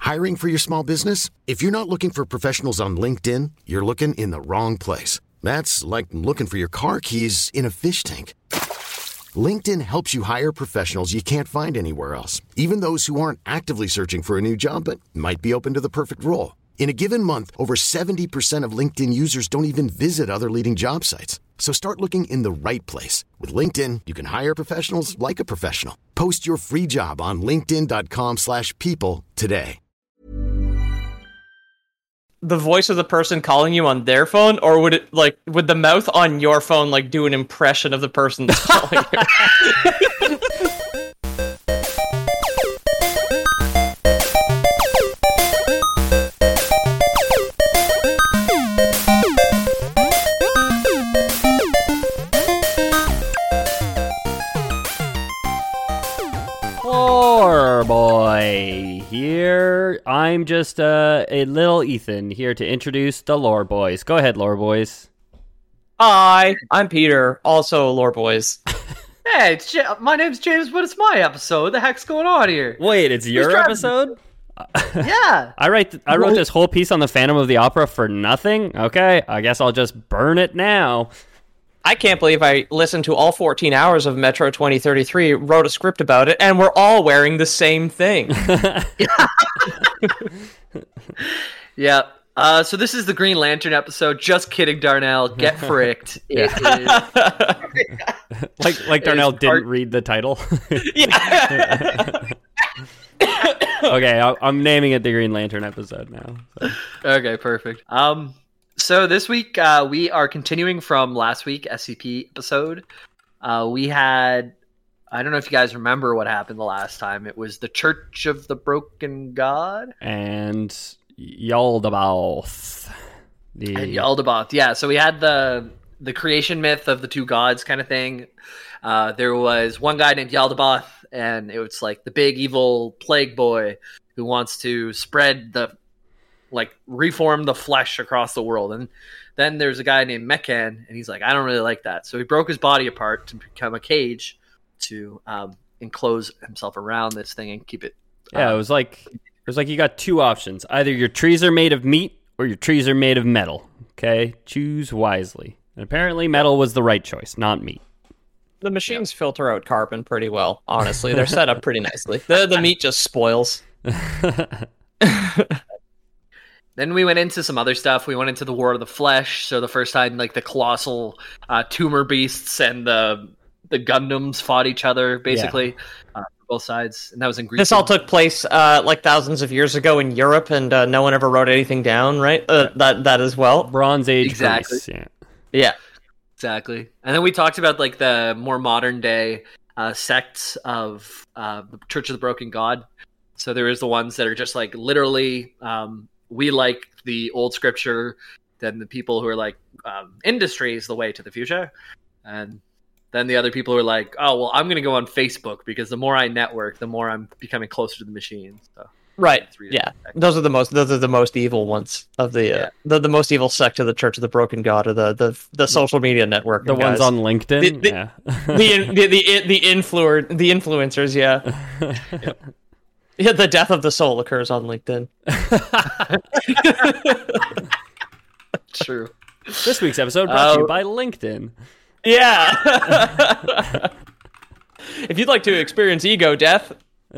Hiring for your small business? If you're not looking for professionals on LinkedIn, you're looking in the wrong place. That's like looking for your car keys in a fish tank. LinkedIn helps you hire professionals you can't find anywhere else, even those who aren't actively searching for a new job but might be open to the perfect role. In a given month, over 70% of LinkedIn users don't even visit other leading job sites. So start looking in the right place. With LinkedIn, you can hire professionals like a professional. Post your free job on linkedin.com/people today. The voice of the person calling you on their phone, or would the mouth on your phone do an impression of the person that's calling you? Lore Boy here. I'm just a little Ethan here to introduce the Lore Boys. Go ahead, Lore Boys. Hi, I'm Peter, also Lore Boys. Hey, my name's James, but it's my episode. What the heck's going on here? Wait, it's your episode? Yeah. I wrote this whole piece on the Phantom of the Opera for nothing? Okay, I guess I'll just burn it now. I can't believe I listened to all 14 hours of Metro 2033, wrote a script about it, and we're all wearing the same thing. Yeah. So this is the Green Lantern episode. Just kidding, Darnell. Get fricked. It is... like Darnell didn't read the title. Yeah. Okay, I'm naming it the Green Lantern episode now. So. Okay, perfect. So this week we are continuing from last week SCP episode. We had, I don't know if you guys remember what happened the last time. It was the Church of the Broken God and Yaldabaoth. Yeah. So we had the creation myth of the two gods kind of thing. There was one guy named Yaldabaoth, and it was like the big evil plague boy who wants to spread reform the flesh across the world. And then there's a guy named Meccan, and he's like, I don't really like that. So he broke his body apart to become a cage to enclose himself around this thing and keep it. Yeah, it was like you got two options. Either your trees are made of meat or your trees are made of metal. Okay? Choose wisely. And apparently metal was the right choice, not meat. The machines filter out carbon pretty well, honestly. They're set up pretty nicely. The meat just spoils. Then we went into some other stuff. We went into the War of the Flesh. So the first time, the colossal tumor beasts and the Gundams fought each other, basically, both sides. And that was in Greece. This all took place thousands of years ago in Europe, and no one ever wrote anything down, right? That as well. Bronze Age. Exactly. Greece, yeah. Exactly. And then we talked about the more modern day sects of the Church of the Broken God. So there is the ones that are just literally... we like the old scripture, then the people who are industry is the way to the future. And then the other people who are like, oh, well, I'm going to go on Facebook because the more I network, the more I'm becoming closer to the machine. So, right. Yeah. Those are the most evil ones of the most evil sect of the Church of the Broken God, or the social media network. The ones on LinkedIn. the influencers. Yeah. Yep. Yeah, the death of the soul occurs on LinkedIn. True. This week's episode brought to you by LinkedIn. Yeah. If you'd like to experience ego death,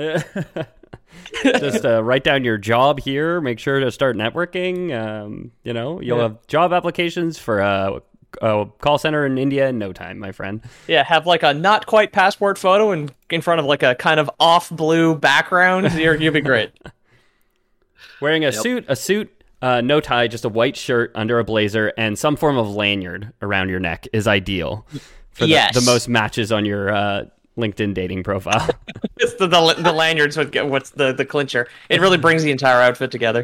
just write down your job here. Make sure to start networking. You'll have job applications for a call center in India in no time, my friend. Yeah, have a not quite passport photo and in front of a kind of off blue background. You'll be great. Wearing a suit, no tie, just a white shirt under a blazer, and some form of lanyard around your neck is ideal for the most matches on your LinkedIn dating profile. It's the lanyards what's the clincher. It really brings the entire outfit together.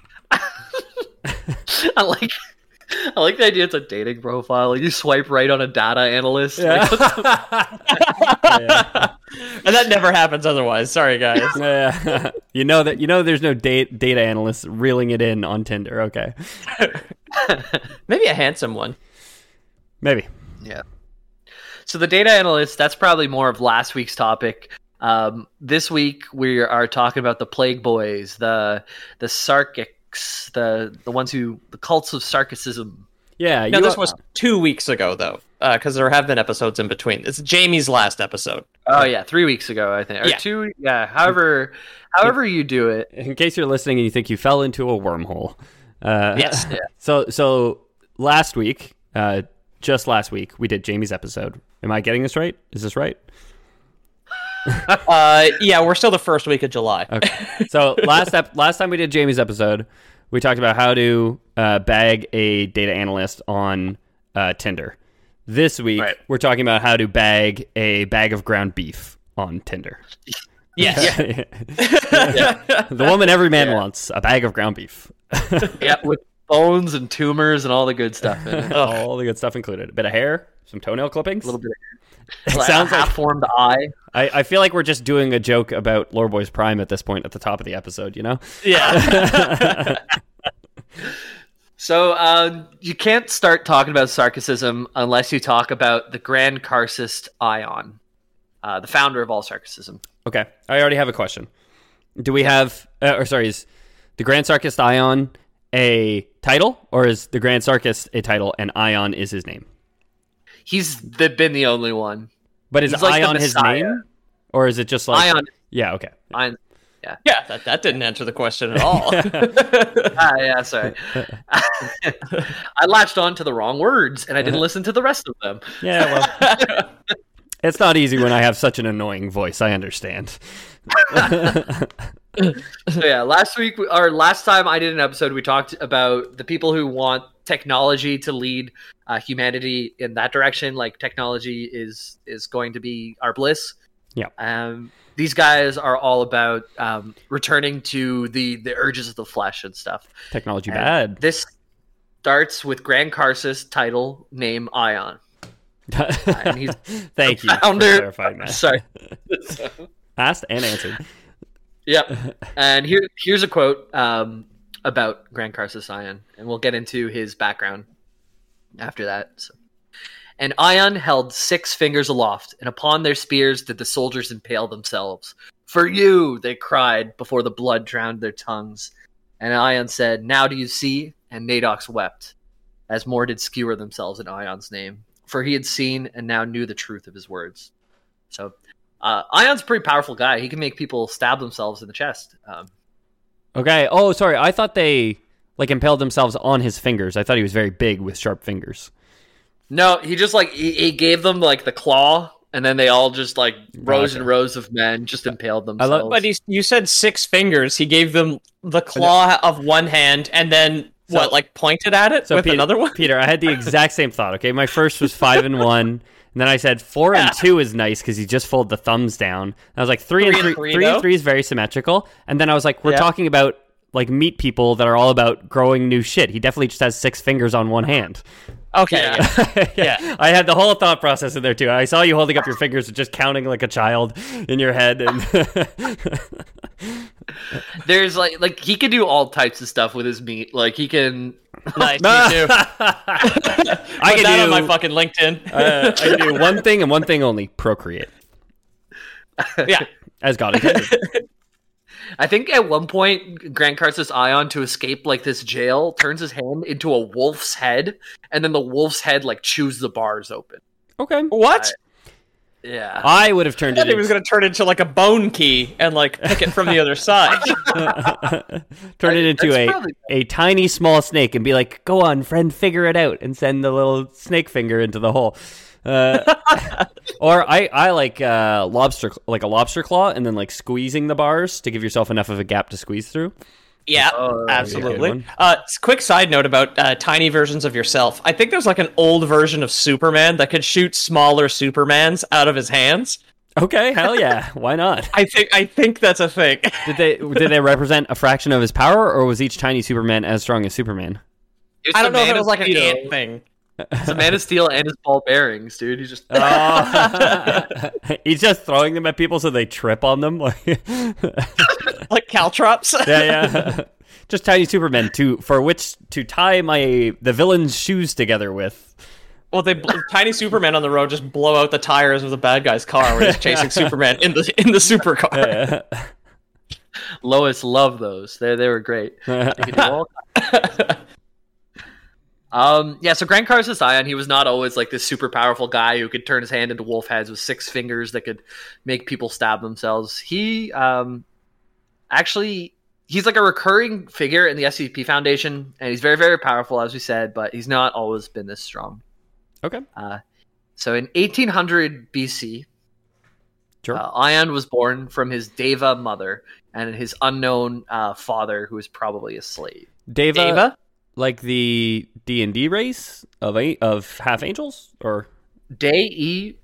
I like the idea it's a dating profile. You swipe right on a data analyst. Yeah. And that never happens otherwise. Sorry, guys. Yeah. You know there's no data analysts reeling it in on Tinder. Okay. Maybe a handsome one. Maybe. Yeah. So the data analyst, that's probably more of last week's topic. This week we are talking about the Plague Boys, the Sarkics, the ones the cults of Sarkicism. Yeah, no, this was 2 weeks ago though, because there have been episodes in between. It's Jamie's last episode. Oh yeah, 3 weeks ago I think, or 2. Yeah, however you do it. In case you're listening and you think you fell into a wormhole. Yes. Yeah. So last week, just last week, we did Jamie's episode. Am I getting this right? Is this right? Yeah, we're still the first week of July. Okay. So last time we did Jamie's episode, we talked about how to bag a data analyst on Tinder. This week, we're talking about how to bag a bag of ground beef on Tinder. Yes. The woman every man wants, a bag of ground beef. Yeah, with bones and tumors and all the good stuff in it. All the good stuff included. A bit of hair, some toenail clippings. A little bit of hair. It sounds like half-formed eye. I feel like we're just doing a joke about Lore Boys Prime at this point at the top of the episode, you know? Yeah. So you can't start talking about Sarkicism unless you talk about the Grand Karcist Ion, the founder of all Sarkicism. Okay, I already have a question. Do we have... is the Grand Sarkist Ion a title, or is the Grand Sarkist a title and Ion is his name? He's been the only one. But is Ion his name? Or is it just like... Ion. Yeah, okay. Ion. Yeah, that didn't answer the question at all. Yeah, sorry. I latched on to the wrong words, and I didn't listen to the rest of them. Yeah, well... It's not easy when I have such an annoying voice, I understand. So yeah, last time I did an episode, we talked about the people who want technology to lead humanity in that direction. Like technology is going to be our bliss. Yeah. These guys are all about returning to the urges of the flesh and stuff. Technology bad. This starts with Grand Karcist, title, name, Ion. And he's Thank you for clarifying that. Sorry. Asked and answered. Yep. And here's a quote about Grand Karcist Ion, and we'll get into his background after that. So. And Ion held 6 fingers aloft, and upon their spears did the soldiers impale themselves. For you, they cried, before the blood drowned their tongues. And Ion said, now do you see? And Nadox wept, as more did skewer themselves in Ion's name. For he had seen and now knew the truth of his words. So, Ion's a pretty powerful guy. He can make people stab themselves in the chest. Okay. Oh, sorry. I thought they impaled themselves on his fingers. I thought he was very big with sharp fingers. No, he just he gave them the claw, and then they all just rows and rows of men just impaled themselves. But you said 6 fingers. He gave them the claw of one hand, and then pointed at it with another one? Peter, I had the exact same thought, okay? My first was 5 and 1, and then I said 4 and 2 is nice because you just fold the thumbs down. And I was like, 3 and 3 is very symmetrical. And then I was like, we're talking about meat people that are all about growing new shit. He definitely just has 6 fingers on one hand. Okay. Yeah. I had the whole thought process in there too. I saw you holding up your fingers, just counting like a child in your head. And there's he can do all types of stuff with his meat. He can. Nice, me too. I can that on my fucking LinkedIn. I can do one thing and one thing only: procreate. Yeah, as God intended. I think at one point, Grand Karcist Ion, to escape this jail, turns his hand into a wolf's head, and then the wolf's head chews the bars open. Okay. What? Yeah. I would have turned it. He was going to turn it into a bone key and pick it from the other side. Turn it into a tiny small snake and be like, "Go on, friend, figure it out," and send the little snake finger into the hole. Or I like lobster, a lobster claw, and then squeezing the bars to give yourself enough of a gap to squeeze through. Yeah, absolutely. Quick side note about tiny versions of yourself. I think there's an old version of Superman that could shoot smaller Supermans out of his hands. Okay, hell yeah, why not? I think that's a thing. Did they represent a fraction of his power, or was each tiny Superman as strong as Superman? I don't know if it was an ant thing. It's a Man of Steel and his ball bearings, dude. He's just he's just throwing them at people so they trip on them, like caltrops. Yeah. Just tiny Supermen for which to tie the villain's shoes together with. Well, tiny Superman on the road just blow out the tires of the bad guy's car when he's chasing Superman in the supercar. Lois loved those. They were great. So Gran Carsus Ion, he was not always like this super powerful guy who could turn his hand into wolf heads with 6 fingers that could make people stab themselves. He he's like a recurring figure in the SCP Foundation, and he's very, very powerful, as we said, but he's not always been this strong. Okay. So in 1800 BC, sure. Ion was born from his Deva mother and his unknown father, who was probably a slave. Deva? Like the D&D race of half angels, or Daeva?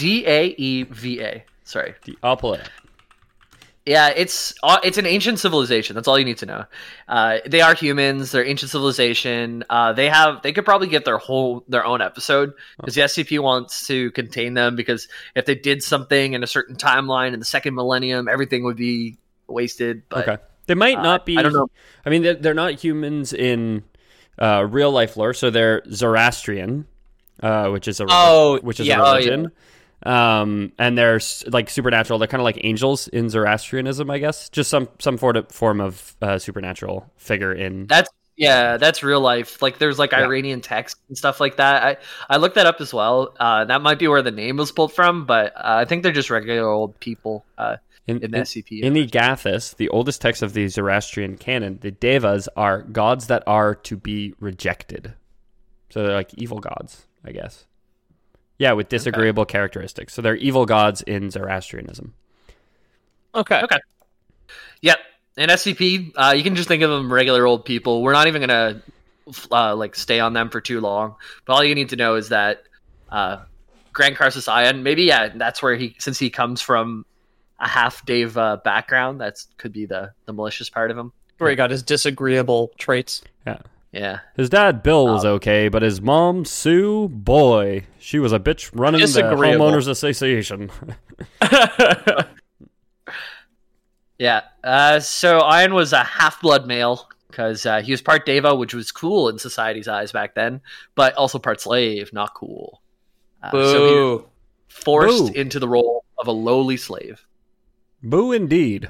Sorry, I'll pull it up. Yeah, it's an ancient civilization. That's all you need to know. They are humans. They're ancient civilization. They could probably get their own episode because the SCP wants to contain them, because if they did something in a certain timeline in the second millennium, everything would be wasted. But, okay, they might not be. I don't know. I mean, they're not humans in real life lore, so they're Zoroastrian, which is a religion. And they're like supernatural. They're kind of like angels in Zoroastrianism, I guess. Just some form of supernatural figure in. That's real life. Like there's like Iranian text and stuff like that. I looked that up as well. That might be where the name was pulled from, but I think they're just regular old people in the SCP. In the Gathis, the oldest text of the Zoroastrian canon, the Devas are gods that are to be rejected. So they're like evil gods, I guess. Yeah, with disagreeable characteristics. So they're evil gods in Zoroastrianism. Okay. Yep. In SCP, you can just think of them regular old people. We're not even going to stay on them for too long. But all you need to know is that Gran Carsus Ion, that's where since he comes from a half-Dave background, that could be the malicious part of him. Where he got his disagreeable traits. Yeah. His dad, Bill, was okay, but his mom, Sue, boy, she was a bitch running the homeowners association. Yeah. So Ion was a half-blood male because he was part Deva, which was cool in society's eyes back then, but also part slave, not cool. So he was forced into the role of a lowly slave. Boo indeed.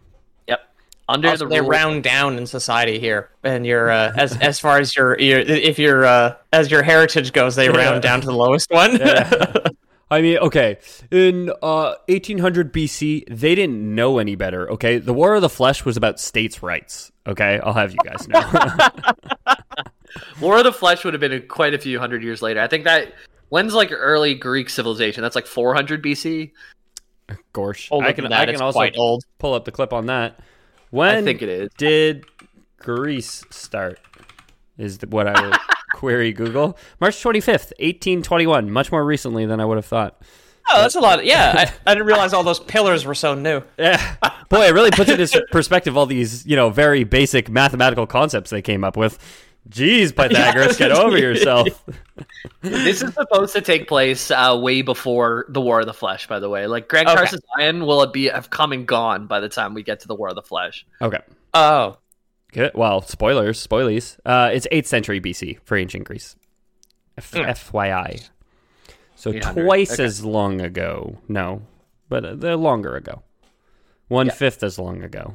They round down in society here, and you're as far as as your heritage goes, they round down to the lowest one. I mean, okay, in 1800 BC, they didn't know any better. Okay, the War of the Flesh was about states' rights. Okay, I'll have you guys know. War of the Flesh would have been quite a few hundred years later. I think when's like early Greek civilization? That's like 400 BC. Gorsh, I can also quite old. Pull up the clip on that. When I think it is. Did Greece start? Is what I would query Google. March 25th, 1821. Much more recently than I would have thought. Oh, that's a lot. I didn't realize all those pillars were so new. Yeah. Boy, it really puts into perspective all these, very basic mathematical concepts they came up with. Jeez, Pythagoras, get over yourself. This is supposed to take place way before the War of the Flesh, by the way. Like, Gran Carsus Ion will have come and gone by the time we get to the War of the Flesh. Okay. Oh. Good. Well, spoilies. It's 8th century BC for ancient Greece. FYI. So twice as long ago. No, but they're longer ago. 1/5 as long ago.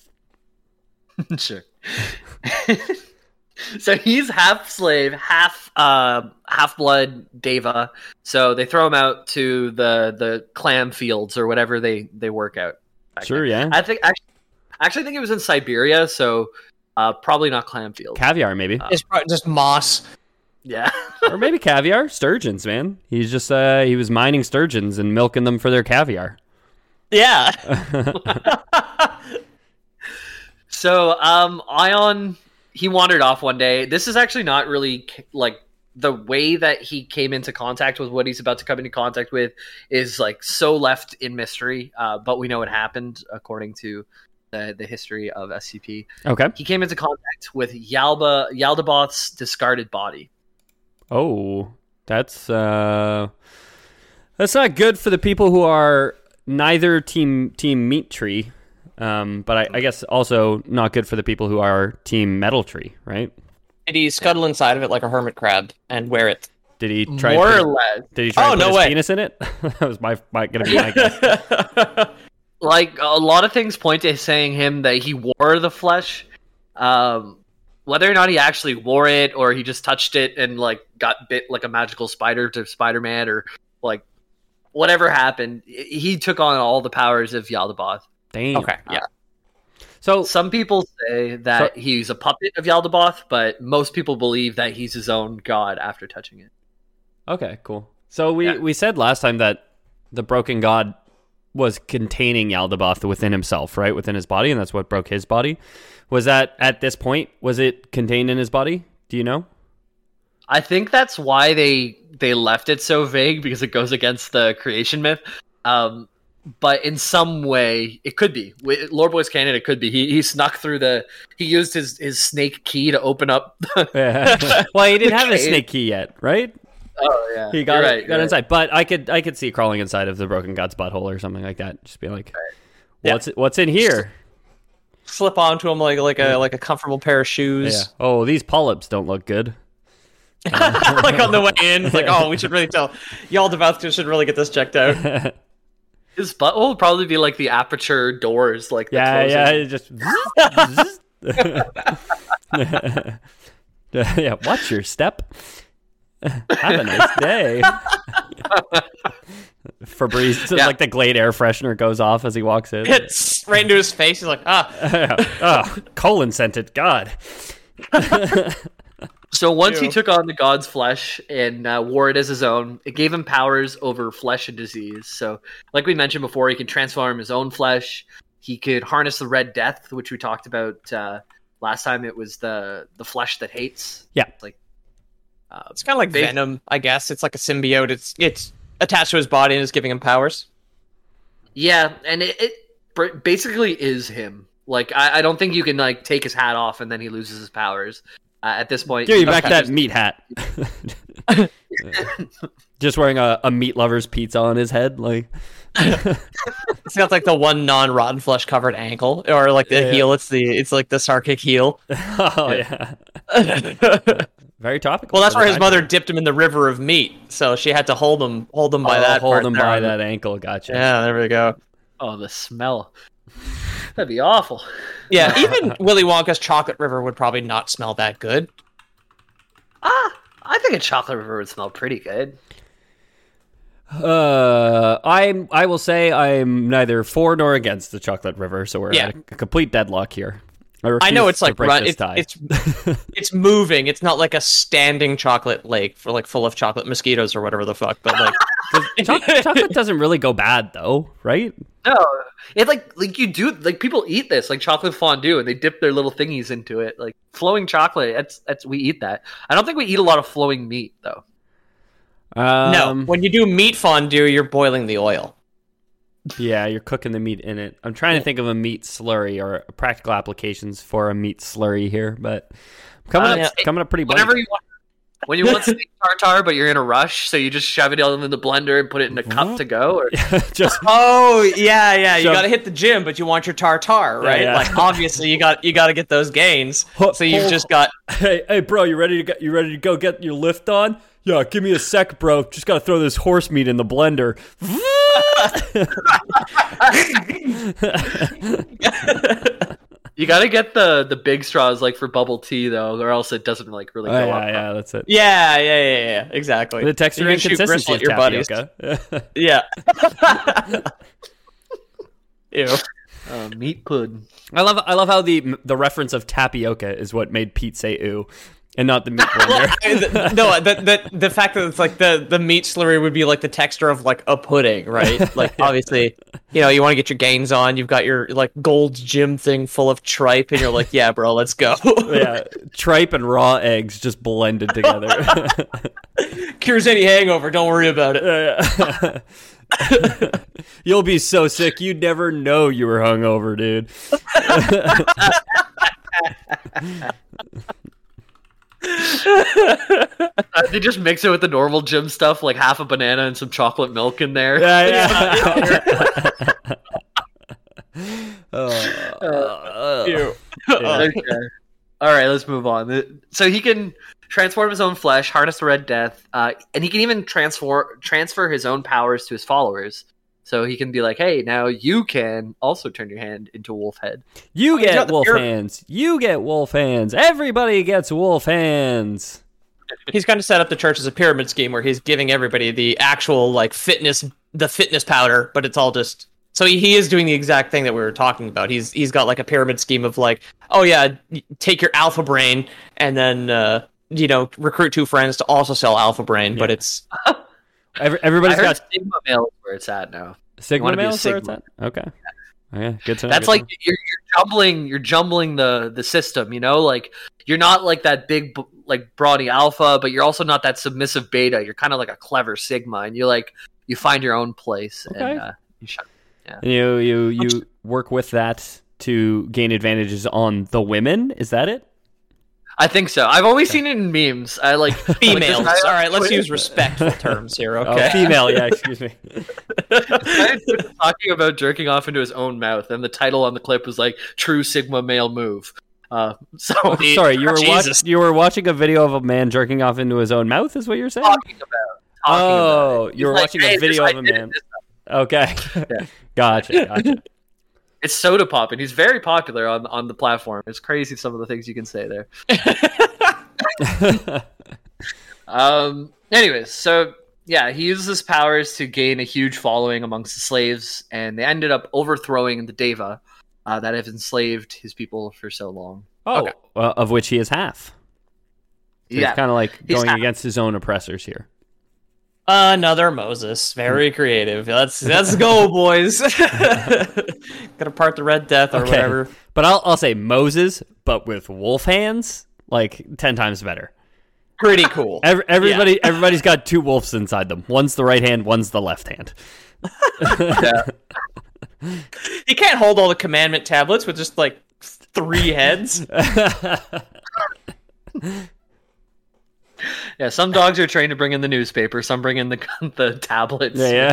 Sure. So he's half slave, half blood Deva. So they throw him out to the clam fields or whatever they work out. Sure, yeah. I actually think it was in Siberia, so probably not clam fields. Caviar, maybe. It's probably just moss. Yeah. Or maybe caviar. Sturgeons, man. He's just he was mining sturgeons and milking them for their caviar. Yeah. So Ion, he wandered off one day. This is actually not really like the way that he came into contact with what he's about to come into contact with is like so left in mystery. But we know it happened according to the history of SCP. Okay. He came into contact with Yaldabaoth's discarded body. Oh, that's not good for the people who are neither team Meat Tree. But I guess also not good for the people who are team Metal Tree, right? Did he scuttle inside of it like a hermit crab and wear it Did he try? More or less. Did he try to put his penis in it? That was gonna be my guess. Like a lot of things point to saying him that he wore the flesh. Whether or not he actually wore it or he just touched it and like got bit like a magical spider to Spider-Man or like whatever happened, he took on all the powers of Yaldabaoth. Damn. Okay. Yeah. So some people say that he's a puppet of Yaldabaoth, but most people believe that he's his own god after touching it. Okay, cool. So we said last time that the broken god was containing Yaldabaoth within himself, right? Within his body, and that's what broke his body. Was that at this point, was it contained in his body? Do you know? I think that's why they left it so vague, because it goes against the creation myth. But in some way, it could be. With Lore Boys canon, it could be. He snuck through he used his snake key to open up. Well, he didn't have a snake key yet, right? Oh yeah, he got inside. But I could see crawling inside of the broken god's butthole or something like that. Just be like, what's in here? Slip onto him like a comfortable pair of shoes. Yeah. Oh, these polyps don't look good. Like on the way in, it's like, oh, we should really tell Yaldabaoth should really get this checked out. His butthole would probably be like the aperture doors, like just yeah. Watch your step. Have a nice day. Febreze, like the Glade air freshener goes off as he walks in. Hits right into his face. He's like, colon scented. God. So once he took on the god's flesh and wore it as his own, it gave him powers over flesh and disease. So, like we mentioned before, he can transform his own flesh. He could harness the Red Death, which we talked about last time. It was the flesh that hates. Yeah, it's kind of like Venom, I guess. It's like a symbiote. It's attached to his body and is giving him powers. Yeah, and it basically is him. Like I don't think you can like take his hat off and then he loses his powers. At this point, give you back that meat hat. Just wearing a meat lover's pizza on his head, like it's got like the one non-rotten flesh covered ankle, or like the heel. It's like the Sarkic heel. Oh yeah. Very topical. Well, that's where his mother dipped him in the river of meat, so she had to hold him by that. Hold him by that ankle. Gotcha. Yeah, there we go. Oh, the smell. That'd be awful. Yeah, even Willy Wonka's chocolate river would probably not smell that good. I think a chocolate river would smell pretty good. I will say I'm neither for nor against the chocolate river, so we're at a complete deadlock here. I know it's like it's moving. It's not like a standing chocolate lake for like full of chocolate mosquitoes or whatever the fuck. But like chocolate doesn't really go bad though, right? No, it like you do like people eat this like chocolate fondue and they dip their little thingies into it. Like flowing chocolate, that's we eat that. I don't think we eat a lot of flowing meat though. No, when you do meat fondue, you're boiling the oil. Yeah, you're cooking the meat in it. I'm trying to think of a meat slurry or practical applications for a meat slurry here, but coming up pretty blank. Whenever you want, when you want steak tartare, but you're in a rush, so you just shove it all in the blender and put it in a cup to go, or you got to hit the gym, but you want your tartare, right? Yeah. Like obviously you got to get those gains. So you've just got hey bro, you ready to go get your lift on? Yeah, give me a sec, bro. Just got to throw this horse meat in the blender. You got to get the big straws like for bubble tea though, or else it doesn't like really go up. Yeah, that's it. Yeah, exactly. The texture and consistency of your buddies. Yeah. Ew. Meat pudding. I love how the reference of tapioca is what made Pete say "ooh." And not the meat blender. No, the fact that it's like the meat slurry would be like the texture of like a pudding, right? Like obviously, you want to get your gains on. You've got your like Gold's Gym thing full of tripe, and you're like, yeah, bro, let's go. Yeah, tripe and raw eggs just blended together. Cures any hangover. Don't worry about it. You'll be so sick you'd never know you were hungover, dude. They just mix it with the normal gym stuff, like half a banana and some chocolate milk in there. Yeah. Okay. All right, let's move on. So he can transform his own flesh, harness the Red Death, and he can even transfer his own powers to his followers. So he can be like, hey, now you can also turn your hand into a wolf head. You get wolf hands. You get wolf hands. Everybody gets wolf hands. He's kind of set up the church as a pyramid scheme where he's giving everybody the actual like fitness powder, but it's all just... So he is doing the exact thing that we were talking about. He's got like a pyramid scheme of like, oh yeah, take your alpha brain and then recruit 2 friends to also sell alpha brain, but it's... Everybody's got Sigma Male is where it's at now. Sigma Male is where it's at? Okay. Yeah, good to know. That's like you're jumbling the system, like you're not like that big like brawny alpha, but you're also not that submissive beta. You're kind of like a clever Sigma, and you find your own place. Okay. And you shut. Yeah. You work with that to gain advantages on the women. Is that it? I think so. I've only seen it in memes. I like females. All right, let's use respectful terms here. Okay, female. Yeah, excuse me. Talking about jerking off into his own mouth, and the title on the clip was like "True Sigma Male Move." Sorry, you were watching a video of a man jerking off into his own mouth. Is what you're saying? Talking about you were watching a video of a man. Okay, yeah. Gotcha. It's Soda Pop, and he's very popular on the platform. It's crazy some of the things you can say there. Anyways, so yeah, he uses his powers to gain a huge following amongst the slaves, and they ended up overthrowing the Deva that have enslaved his people for so long. Okay. Of which he is half. So he's kind of like going against his own oppressors here. Another Moses. Very creative. Let's go, boys. Gotta part the Red Death or whatever. But I'll say Moses, but with wolf hands, like 10 times better. Pretty cool. Everybody's got 2 wolves inside them. One's the right hand, one's the left hand. Yeah. You can't hold all the commandment tablets with just like 3 heads. Yeah, some dogs are trained to bring in the newspaper. Some bring in the tablets.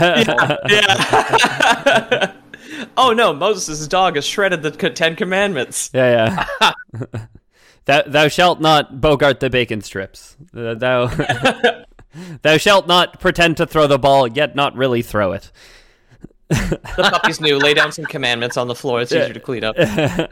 Yeah. Oh no, Moses' dog has shredded the 10 Commandments. Yeah. Thou shalt not bogart the bacon strips. Thou shalt not pretend to throw the ball, yet not really throw it. The puppies knew. Lay down some commandments on the floor. It's easier to clean up.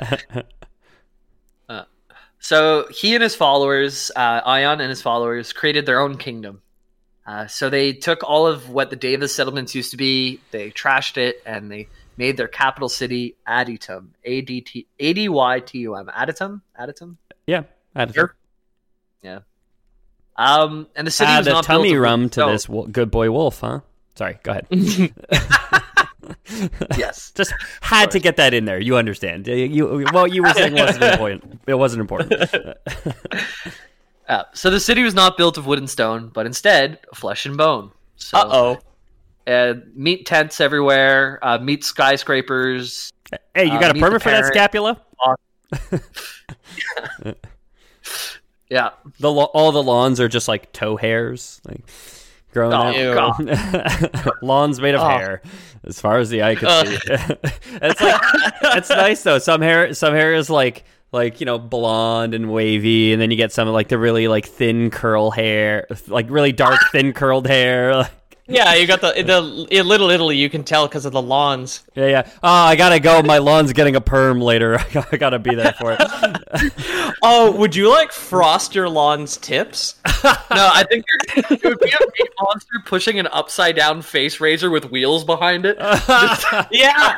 So he and his followers, Ion and his followers, created their own kingdom. So they took all of what the Davis settlements used to be, they trashed it, and they made their capital city Adytum. Adytum. Adytum? Yeah, Adytum. Yeah. And the city was not tummy built rum to this good boy wolf, huh? Sorry, go ahead. Yes. Just had to get that in there. You understand. You were saying it wasn't important. So the city was not built of wood and stone, but instead flesh and bone. So, meat tents everywhere, meat skyscrapers. Hey, you got a permit for that scapula? Yeah. All the lawns are just like toe hairs, like growing out. Lawns made of hair, as far as the eye can see. It's nice though. Some hair is like blonde and wavy, and then you get some like the really like thin curl hair, like really dark thin curled hair. Yeah, you got the Little Italy. You can tell because of the lawns. Yeah. Oh, I gotta go. My lawn's getting a perm later. I gotta be there for it. Oh, would you like frost your lawn's tips? No, I think it would be a meat monster pushing an upside down face razor with wheels behind it. Yeah.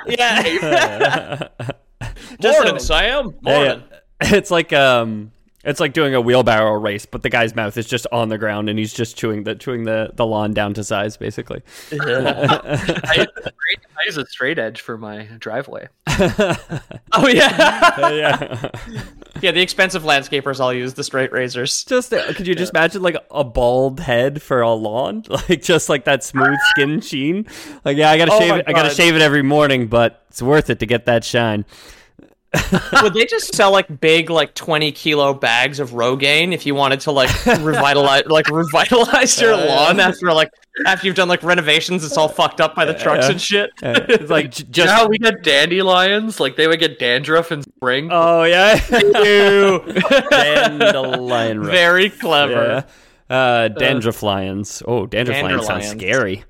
Morning, Sam. Morning. Yeah. It's like doing a wheelbarrow race, but the guy's mouth is just on the ground, and he's just chewing the lawn down to size, basically. I use a straight edge for my driveway. Oh yeah, yeah. The expensive landscapers all use the straight razors. Just could you just imagine like a bald head for a lawn, like just like that smooth skin sheen? Like I gotta shave it. I gotta shave it every morning, but it's worth it to get that shine. Would they just sell like big, like 20-kilo bags of Rogaine if you wanted to like revitalize your lawn after you've done like renovations? It's all fucked up by the trucks and shit. It's like just you know how we get dandelions, like they would get dandruff in spring. Oh yeah, Ew. dandelion. Very clever. Yeah. Dandrufflions. Oh, dandrufflions sounds scary.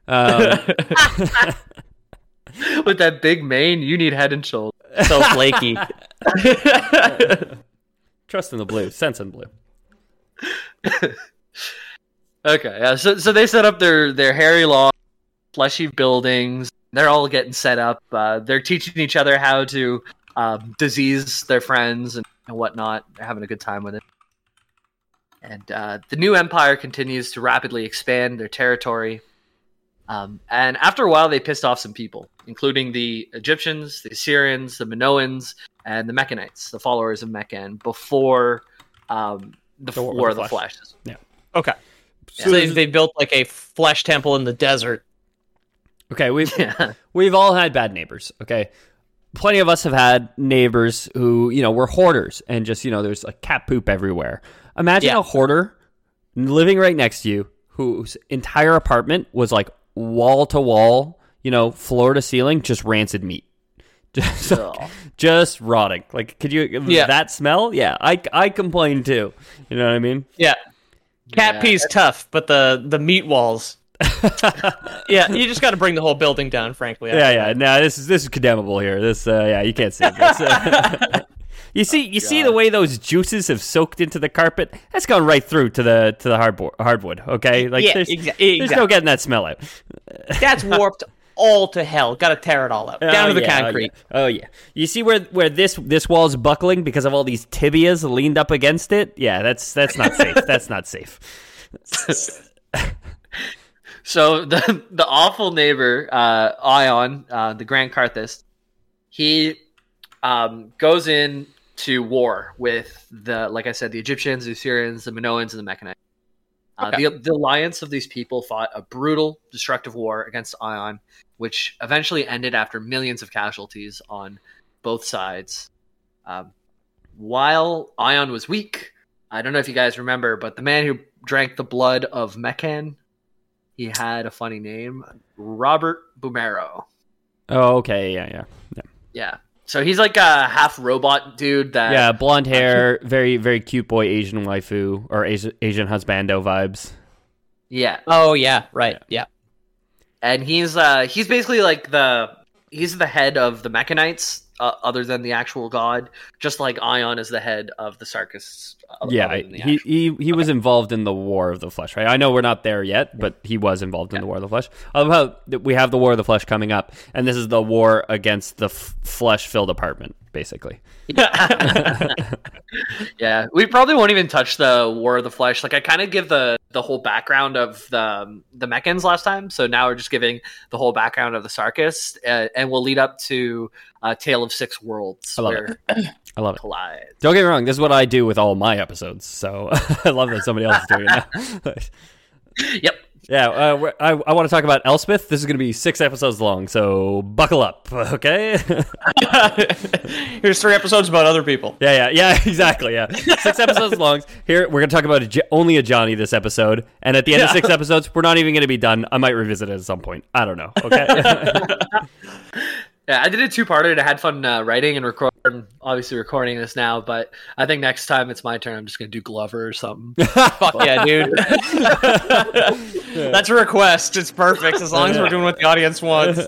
With that big mane, you need Head and Shoulders. So flaky. Trust in the blue, sense in blue. Okay, yeah. So they set up their hairy lawn, fleshy buildings. They're all getting set up. They're teaching each other how to disease their friends and whatnot. They're having a good time with it. And the new empire continues to rapidly expand their territory. And after a while, they pissed off some people, including the Egyptians, the Assyrians, the Minoans, and the Mechanites, the followers of Meccan, before the War of the Flesh. Yeah. Okay. So they built like a flesh temple in the desert. Okay, we've all had bad neighbors. Okay, plenty of us have had neighbors who were hoarders and just there's like cat poop everywhere. Imagine a hoarder living right next to you whose entire apartment was like wall to wall, floor to ceiling, just rancid meat. Just rotting. Like, could you that smell? Yeah, I complain too. You know what I mean? Yeah. Cat pee's tough, but the meat walls. Yeah, you just got to bring the whole building down. Frankly. Yeah. No, this is condemnable here. This, you can't save this. You see the way those juices have soaked into the carpet. That's gone right through to the hardwood. Okay, like there's no getting that smell out. That's warped all to hell. Got to tear it all out down to the concrete. Oh yeah. You see where this wall's buckling because of all these tibias leaned up against it? Yeah, that's not safe. That's not safe. So the awful neighbor Ion, the Grand Carthist, he goes in to war with like I said, the Egyptians, the Assyrians, the Minoans, and the Mechanites. The alliance of these people fought a brutal, destructive war against Ion, which eventually ended after millions of casualties on both sides. While Ion was weak, I don't know if you guys remember, but the man who drank the blood of Meccan, he had a funny name, Robert Bumero. Oh, okay, yeah. So he's like a half robot dude that... Yeah, blonde hair, very, very cute boy Asian waifu, or Asian husbando vibes. Yeah. Oh, yeah, right, yeah. And he's basically like he's the head of the Mechanites, other than the actual god, just like Ion is the head of the Sarkists. Yeah, he was involved in the War of the Flesh, right? I know we're not there yet, but he was involved in the War of the Flesh. I love how we have the War of the Flesh coming up, and this is the war against the flesh-filled apartment, basically. Yeah, we probably won't even touch the War of the Flesh. Like, I kind of give the whole background of the Meccans last time, so now we're just giving the whole background of the Sarkists, and we'll lead up to Tale of Six Worlds. I love it. Collide. Don't get me wrong, this is what I do with all my episodes, so I love that somebody else is doing it now. Yep. Yeah, I want to talk about Elspeth. This is going to be 6 episodes long, so buckle up, okay? Here's 3 episodes about other people. Yeah, exactly, yeah. 6 episodes long. Here, we're going to talk about only a Johnny this episode, and at the end of 6 episodes, we're not even going to be done. I might revisit it at some point. I don't know, okay? Yeah, I did a 2-parter and I had fun writing and obviously recording this now, but I think next time it's my turn, I'm just going to do Glover or something. Fuck yeah, dude. That's a request. It's perfect as long as we're doing what the audience wants.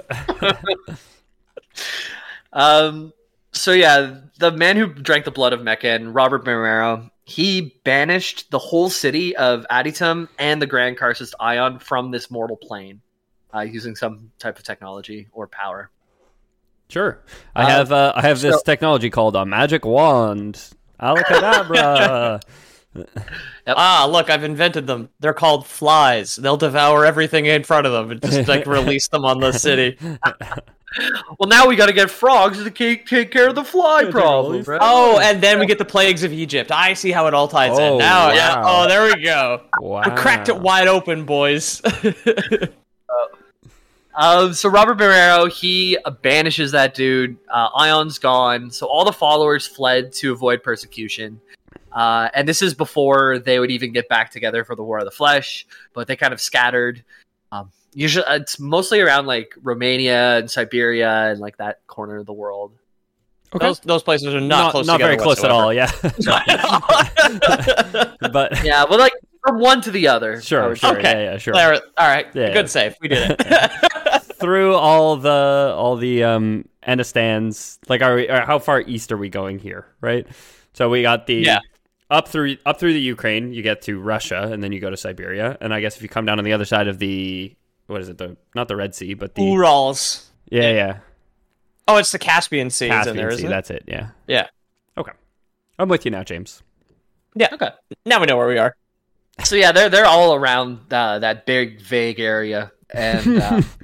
So yeah, the man who drank the blood of Meccan, Robert Bumero, he banished the whole city of Aditum and the Grand Karcist Ion from this mortal plane using some type of technology or power. Sure. I have this technology called a magic wand. Alakadabra. Yep. Look, I've invented them. They're called flies. They'll devour everything in front of them and just like release them on the city. Well, now we got to get frogs to take care of the fly problem. Right? Oh, and then we get the plagues of Egypt. I see how it all ties in. Now, wow. Yeah. Oh, there we go. Wow. We cracked it wide open, boys. So Robert Barrero, he banishes that dude. Ion's gone, so all the followers fled to avoid persecution. And this is before they would even get back together for the War of the Flesh, but they kind of scattered. Usually, it's mostly around like Romania and Siberia and like that corner of the world. Okay. Those places are not close. Not together very close at all. Yeah. But yeah, well, like from one to the other. Sure. Okay. Yeah. Sure. All right. Yeah. Good save. We did it. Through all the Endostans, like how far east are we going here? Right. So we got up through the Ukraine. You get to Russia, and then you go to Siberia. And I guess if you come down on the other side of the not the Red Sea, but the Urals. Yeah. Oh, it's the Caspian Sea. In there, isn't it? That's it. Yeah. Yeah. Okay. I'm with you now, James. Yeah. Okay. Now we know where we are. So yeah, they're all around that big vague area, and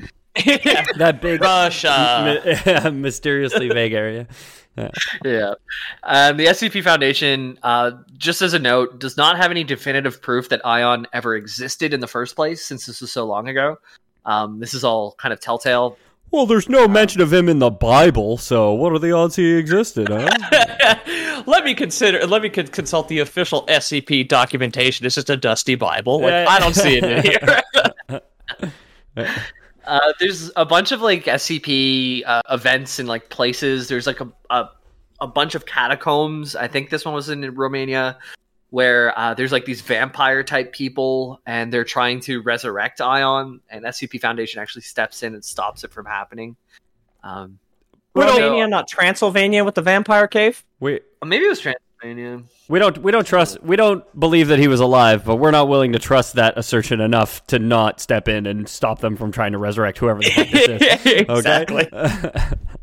that big Russia, mysteriously vague area. Yeah. The SCP Foundation, just as a note, does not have any definitive proof that Ion ever existed in the first place, since this was so long ago. This is all kind of telltale. Well, there's no mention of him in the Bible, so what are the odds he existed, huh? Let me consult the official SCP documentation. It's just a dusty Bible. I don't see it in here. There's a bunch of like SCP events and like places. There's like a bunch of catacombs. I think this one was in Romania, where there's like these vampire type people, and they're trying to resurrect Ion, and SCP Foundation actually steps in and stops it from happening. Romania, not Transylvania, with the vampire cave. Maybe it was Transylvania. We don't believe that he was alive, but we're not willing to trust that assertion enough to not step in and stop them from trying to resurrect whoever the fuck this is. Exactly. Okay?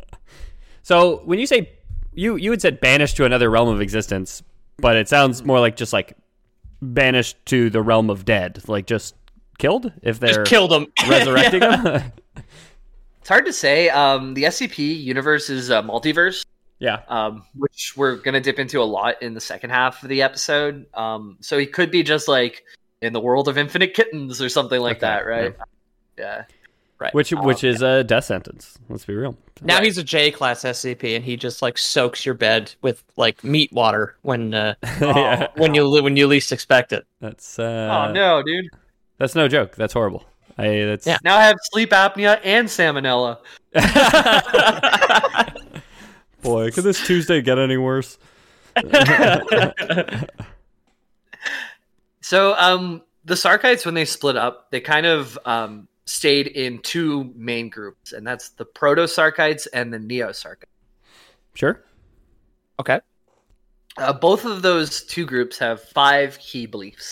So when you say you had said banished to another realm of existence, but it sounds more like just like banished to the realm of dead, like just killed if they're just killed them, resurrecting them. It's hard to say. The SCP universe is a multiverse. Yeah. Which we're going to dip into a lot in the second half of the episode. So he could be just like in the world of infinite kittens or something like that, right? Yeah. Right. Which is a death sentence. Let's be real. Now he's a J-class SCP, and he just like soaks your bed with like meat water when when you least expect it. That's oh no, dude. That's no joke. That's horrible. Now I have sleep apnea and salmonella. Boy, could this Tuesday get any worse? So, the Sarkites, when they split up, they kind of stayed in two main groups, and that's the Proto-Sarkites and the Neo-Sarkites. Sure. Okay. Both of those two groups have 5 key beliefs.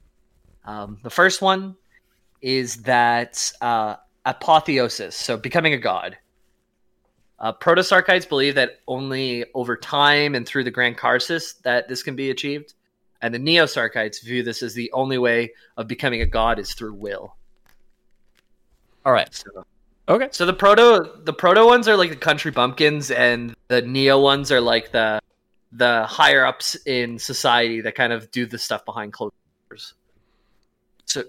The first one is that apotheosis, so becoming a god. Proto-Sarkites believe that only over time and through the Grand Karsus that this can be achieved. And the Neo-Sarkites view this as the only way of becoming a god is through will. All right. Okay. So the proto ones are like the country bumpkins, and the Neo ones are like the higher ups in society that kind of do the stuff behind closed doors. So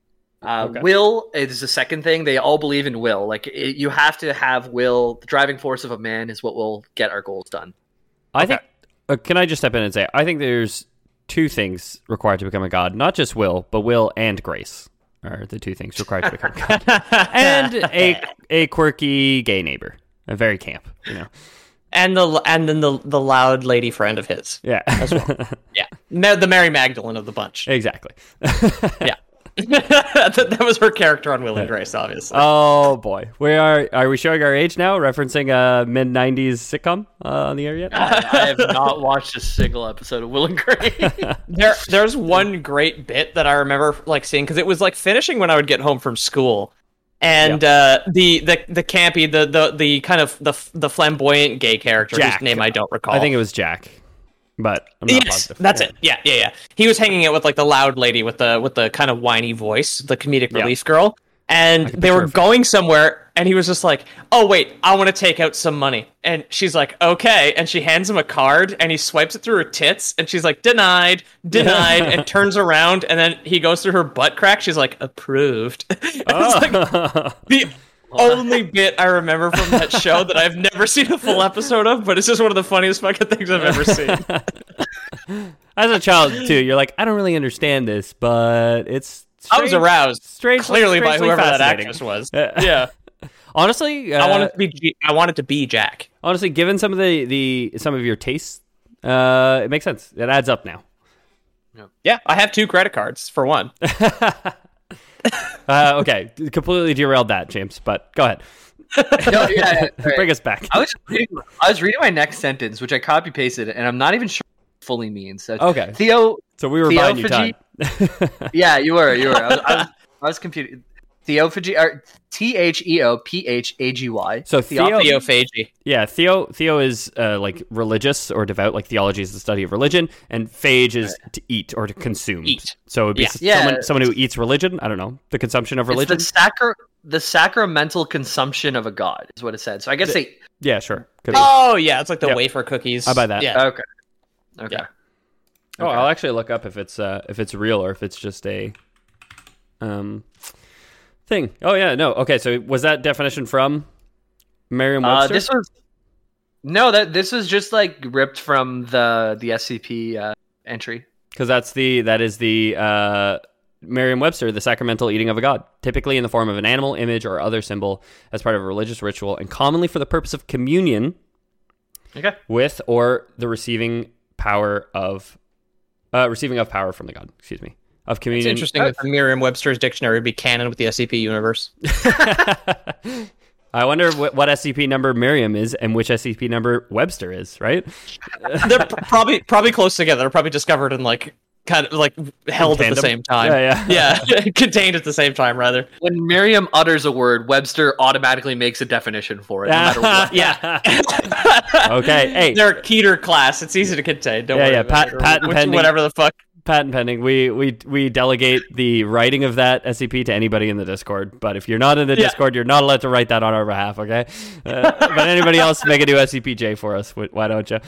will is the second thing. They all believe in will. Like you have to have will. The driving force of a man is what will get our goals done. I think. Can I just step in and say I think there's 2 things required to become a god, not just will, but will and grace are the 2 things required to become a god, and a quirky gay neighbor, a very camp, and then the loud lady friend of his, as well. Yeah, the Mary Magdalene of the bunch. Exactly. Yeah. That was her character on Will and Grace, obviously. Oh boy, are we showing our age now? Referencing a mid-90s sitcom on the air yet? I have not watched a single episode of Will and Grace. There's one great bit that I remember like seeing because it was like finishing when I would get home from school, and the campy the kind of the flamboyant gay character Jack. whose name I don't recall. I think it was Jack. But I'm not positive. That's it. Yeah. He was hanging out with like the loud lady with the kind of whiny voice, the comedic relief girl, and they were going somewhere, and he was just like, "Oh wait, I want to take out some money," and she's like, "Okay," and she hands him a card, and he swipes it through her tits, and she's like, "Denied," and turns around, and then he goes through her butt crack. She's like, "Approved." It's like only bit I remember from that show that I've never seen a full episode of, but it's just one of the funniest fucking things I've ever seen. As a child, too, you're like, I don't really understand this, but it's I was aroused, clearly by strangely whoever that fascinating. actress was. Yeah. Honestly, I wanted to be Jack. Honestly, given some of some of your tastes, it makes sense. It adds up now. Yeah, I have 2 credit cards for one. Okay, completely derailed that, James. But go ahead. No, yeah, right. Bring us back. I was reading my next sentence, which I copy pasted, and I'm not even sure what it fully means. So, Okay. Theo. So we were buying you time. Yeah, you were. I was confused. Theophagy, or Theophagy. So Theophagy. Yeah, Theo is like religious or devout. Like theology is the study of religion, and phage is to eat or to consume. So it would be someone who eats religion. I don't know, the consumption of religion. It's the sacramental consumption of a god is what it said. So I guess yeah, sure. Oh yeah, it's like the wafer cookies. I buy that. Yeah. Okay. Yeah. Oh, I'll actually look up if it's real or if it's just a thing. Oh yeah, no. Okay, so was that definition from Merriam-Webster? This is just like ripped from the SCP entry. Because that is the Merriam-Webster, the sacramental eating of a god, typically in the form of an animal, image, or other symbol as part of a religious ritual, and commonly for the purpose of communion with or the receiving of power from the god. Excuse me. Of communion. It's interesting that the Merriam-Webster's dictionary would be canon with the SCP universe. I wonder what SCP number Merriam is and which SCP number Webster is, right? They're probably close together. They're probably discovered and kind of held at the same time. Yeah. Contained at the same time, rather. When Merriam utters a word, Webster automatically makes a definition for it, no matter what. Yeah. Okay. Hey, they're a Keter class. It's easy to contain. Don't worry. Patent pending. Whatever the fuck. Patent pending. We delegate the writing of that SCP to anybody in the Discord. But if you're not in the Discord, you're not allowed to write that on our behalf. Okay. But anybody else, make a new SCPJ for us. Why don't you?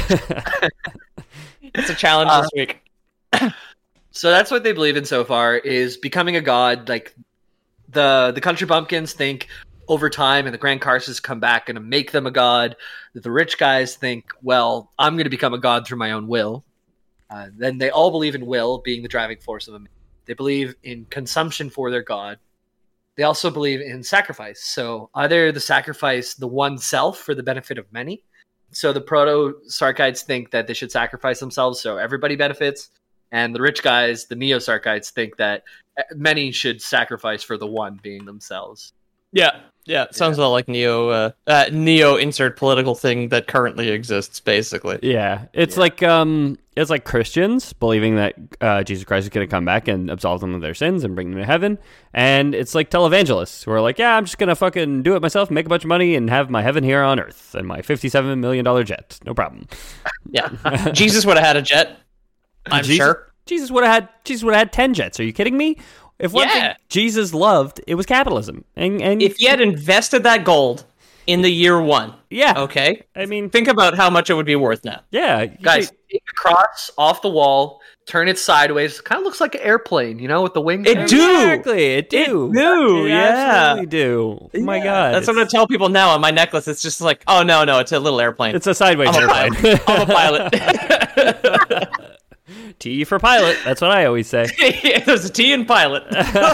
It's a challenge this week. So that's what they believe in so far, is becoming a god. Like the Country Bumpkins think over time, and the Grand Carses come back and make them a god. The rich guys think, well, I'm going to become a god through my own will. Then they all believe in will being the driving force of them. They believe in consumption for their god. They also believe in sacrifice. So either the sacrifice the one self for the benefit of many. So the proto-Sarkites think that they should sacrifice themselves so everybody benefits. And the rich guys, the neo-Sarkites, think that many should sacrifice for the one being themselves. Yeah, sounds a lot like Neo insert political thing that currently exists, basically. Yeah, it's like Christians believing that Jesus Christ is going to come back and absolve them of their sins and bring them to heaven, and it's like televangelists who are like, yeah, I'm just going to fucking do it myself, make a bunch of money, and have my heaven here on earth and my $57 million jet, no problem. Yeah, Jesus would have had a jet. I'm sure. Jesus would have had 10 jets. Are you kidding me? If one thing Jesus loved, it was capitalism. And if he had invested that gold in the year one, okay. I mean, think about how much it would be worth now. Yeah, guys, take a cross off the wall, turn it sideways. Kind of looks like an airplane, with the wings. It do. Exactly, it do. Absolutely do. Oh my God, that's what I'm gonna tell people now on my necklace. It's just like, oh no, it's a little airplane. It's a sideways airplane. I'm a pilot. T for pilot. That's what I always say. There's a T in pilot.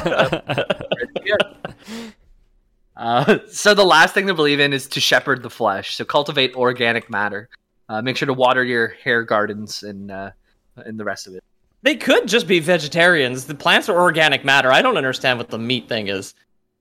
So the last thing to believe in is to shepherd the flesh. So cultivate organic matter. Make sure to water your hair gardens and the rest of it. They could just be vegetarians. The plants are organic matter. I don't understand what the meat thing is.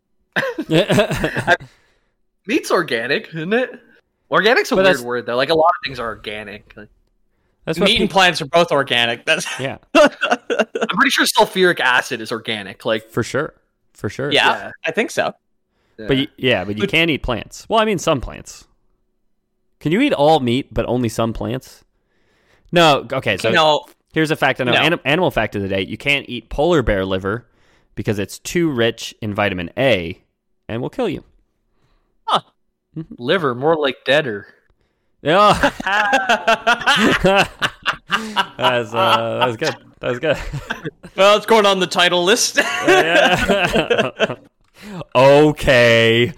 Meat's organic, isn't it? Organic's a weird word, though. Like, a lot of things are organic. Meat and plants are both organic. Yeah. I'm pretty sure sulfuric acid is organic. Like, for sure. Yeah, I think so. Yeah. But you can't eat plants. Well, I mean, some plants. Can you eat all meat, but only some plants? No. Okay, so here's a fact I know. No. Animal fact of the day. You can't eat polar bear liver because it's too rich in vitamin A and will kill you. Huh. Liver, more like deader. Yeah. That was good. Well, it's going on the title list. Okay.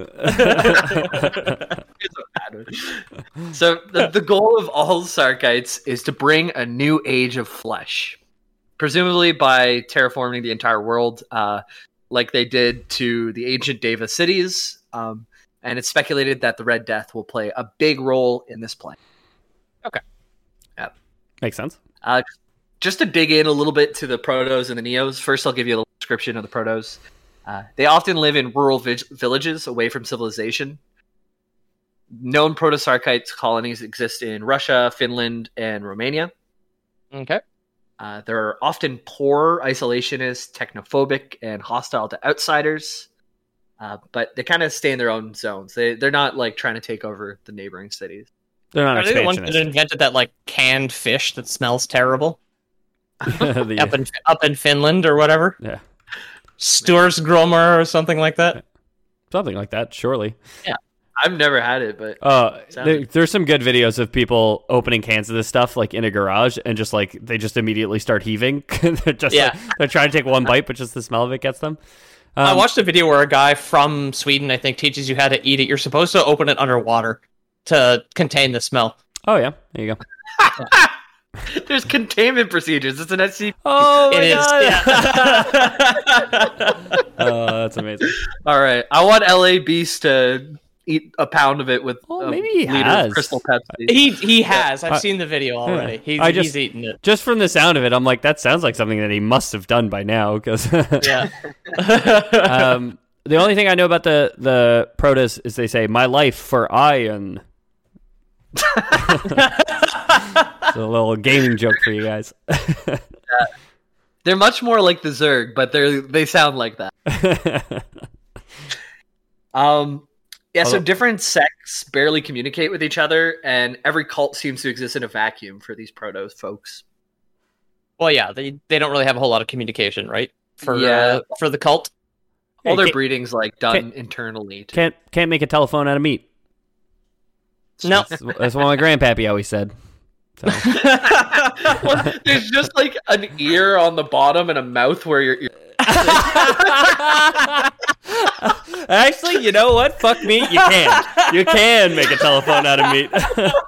So the goal of all Sarkites is to bring a new age of flesh, presumably by terraforming the entire world, like they did to the ancient Deva cities. And it's speculated that the Red Death will play a big role in this plan. Okay. Yeah. Makes sense. Just to dig in a little bit to the Protos and the Neos, first I'll give you a little description of the Protos. They often live in rural villages away from civilization. Known Proto-Sarkite colonies exist in Russia, Finland, and Romania. Okay. They're often poor, isolationist, technophobic, and hostile to outsiders. But they kind of stay in their own zones. They're not like trying to take over the neighboring cities. They're not Are they the ones that expansionists. invented that like canned fish that smells terrible The- up in Finland or whatever? yeah. Stursgrommer or something like that. Something like that, surely. I've never had it, but There's some good videos of people opening cans of this stuff like in a garage and just like they just immediately start heaving. They're just Yeah. they're trying to take one bite, but just the smell of it gets them. I watched a video where a guy from Sweden, I think, teaches you how to eat it. You're supposed to open it underwater to contain the smell. Oh yeah, there you go. there's containment procedures. It's an SCP. Oh It is. Yeah. Oh, that's amazing. All right, I want LA Beast to eat a pound of it with Well, a maybe he liter has. of Crystal Pepsi. he has. I've seen the video already. I He's eaten it. Just from the sound of it, I'm like, that sounds like something that he must have done by now. Because Yeah. the only thing I know about the Protoss is they say "my life for iron." It's a little gaming joke for you guys. They're much more like the Zerg, but they sound like that. So different sects barely communicate with each other, and every cult seems to exist in a vacuum for these Protoss folks. Well, yeah, they don't really have a whole lot of communication, right? For the cult. All their can't- breeding's like done internally. Can't make a telephone out of meat. No. That's what my grandpappy always said. So. Well, there's just like an ear on the bottom and a mouth where you're Actually, you know what? Fuck me. You can. You can make a telephone out of meat.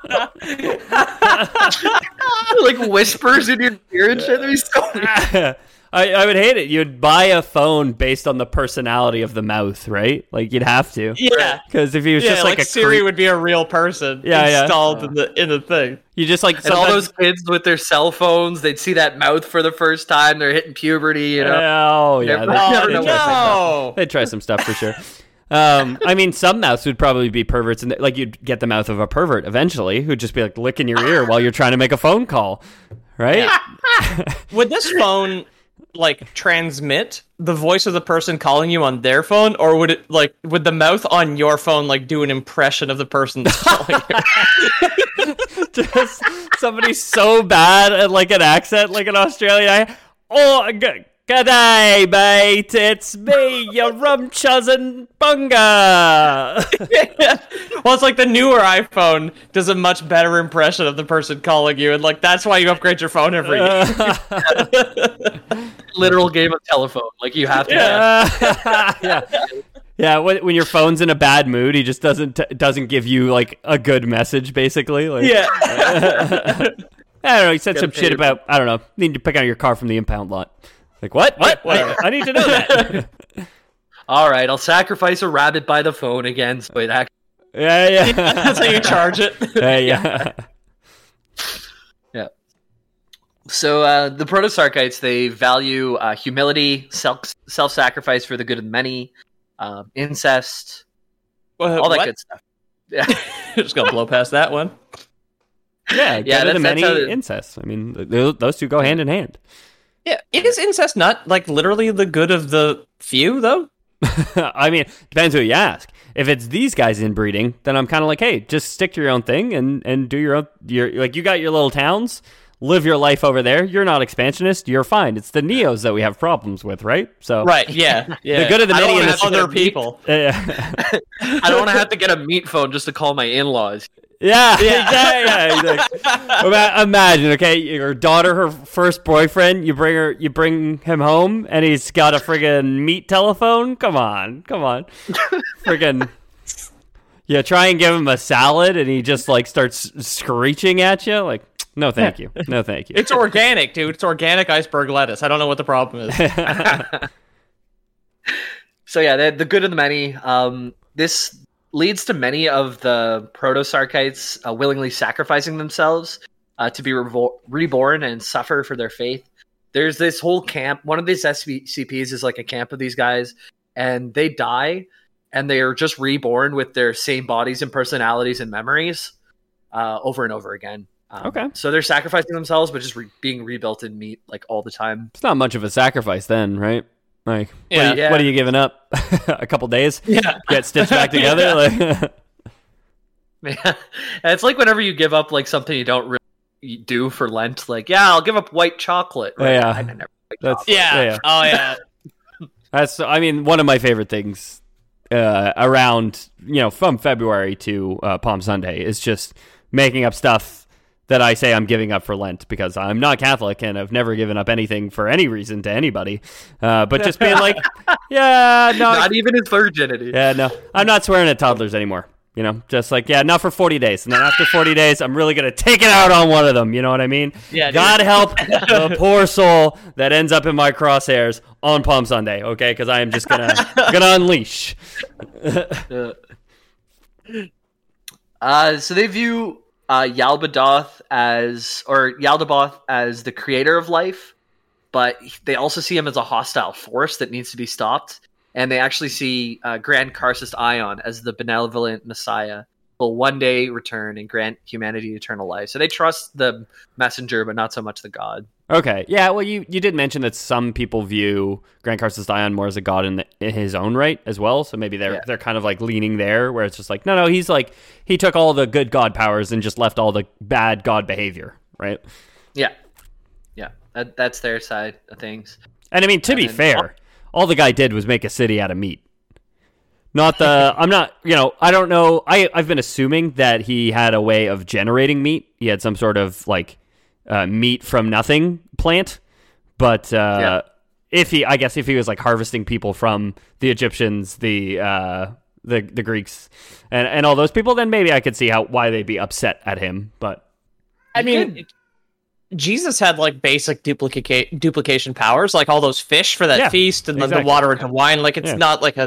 like whispers in your ear and shit. That'd be so weird. I would hate it. You'd buy a phone based on the personality of the mouth, right? Like you'd have to. Yeah. Because if he was just like a Siri creep, would be a real person installed in the thing. you just like And all those kids with their cell phones, they'd see that mouth for the first time. They're hitting puberty, you know. Oh yeah, Never know they'd, what's No. they'd try some stuff for sure. I mean, some mouths would probably be perverts, and like you'd get the mouth of a pervert eventually, who'd just be like licking your ear while you're trying to make a phone call, right? Would this phone like transmit the voice of the person calling you on their phone, or would the mouth on your phone like do an impression of the person that's calling you? Just somebody so bad at like an accent, like an Australian. G'day, mate. It's me, your rum cousin Bunga. Well, it's like the newer iPhone does a much better impression of the person calling you, and like that's why you upgrade your phone every year. Literal game of telephone. Like you have to. Yeah. When your phone's in a bad mood, he just doesn't give you like a good message, basically. Like, Yeah. I don't know. He said some shit about need to pick out your car from the impound lot. Like what? I need to know that. All right, I'll sacrifice a rabbit by the phone again. So it actually. Yeah. That's how you charge it. Yeah. So the Proto-Sarkites, they value humility, self-sacrifice for the good of the many, incest, all that good stuff. Yeah, Just gonna blow past that one. Yeah, Yeah, good of the that's many how incest. I mean, those two go hand in hand. Yeah, is incest not like literally the good of the few though? I mean, depends who you ask. If it's these guys inbreeding, then I'm kind of like, hey, just stick to your own thing and do your own. Like you got your little towns, live your life over there. You're not expansionist. You're fine. It's the Neos that we have problems with, right? So Right. Yeah. the good of the I don't many wanna and have the Other people. Yeah. I don't want to have to get a meat phone just to call my in-laws. Yeah, exactly. Imagine, okay, your daughter, her first boyfriend, you bring him home, and he's got a friggin' meat telephone. Come on, friggin'. Yeah, try and give him a salad, and he just like starts screeching at you. Like, no, thank you. No, thank you. It's organic, dude. It's organic iceberg lettuce. I don't know what the problem is. So yeah, the good of the many. This leads to many of the proto-Sarkites willingly sacrificing themselves to be reborn and suffer for their faith. There's this whole camp. One of these SCPs is like a camp of these guys, and they die, and they are just reborn with their same bodies and personalities and memories over and over again. Okay. So they're sacrificing themselves, but just being rebuilt in meat like all the time. It's not much of a sacrifice then, right? Like, yeah. What are you giving up? A couple days? Yeah. Get stitched back together? Like... Yeah. It's like whenever you give up like something you don't really do for Lent. Like, yeah, I'll give up white chocolate. Right? Yeah. I never That's, yeah. Oh, yeah. That's, I mean, one of my favorite things around, from February to Palm Sunday is just making up stuff that I say I'm giving up for Lent, because I'm not Catholic and I've never given up anything for any reason to anybody. But just being like, yeah, no. Not even his virginity. Yeah, no. I'm not swearing at toddlers anymore. Just like, yeah, not for 40 days. And then after 40 days, I'm really going to take it out on one of them. You know what I mean? Yeah. God help the poor soul that ends up in my crosshairs on Palm Sunday, okay? Because I am just going to unleash. So they view Yaldabaoth as the creator of life, but they also see him as a hostile force that needs to be stopped. And they actually see Grand Karcist Ion as the benevolent Messiah will one day return and grant humanity eternal life. So they trust the messenger, but not so much the god. Okay. Yeah, well, you did mention that some people view Grand Karcist Ion more as a god in his own right as well. So maybe they're kind of like leaning there, where it's just like, no, he's like, he took all the good god powers and just left all the bad god behavior, right? Yeah. Yeah. That's their side of things. And I mean, to be fair, all the guy did was make a city out of meat. Not the, I'm not, I don't know. I've been assuming that he had a way of generating meat. He had some sort of like meat from nothing plant. But if he was like harvesting people from the Egyptians, the Greeks and all those people, then maybe I could see why they'd be upset at him. But I mean, Jesus had like basic duplication powers, like all those fish for that feast and the water into wine. Like it's not like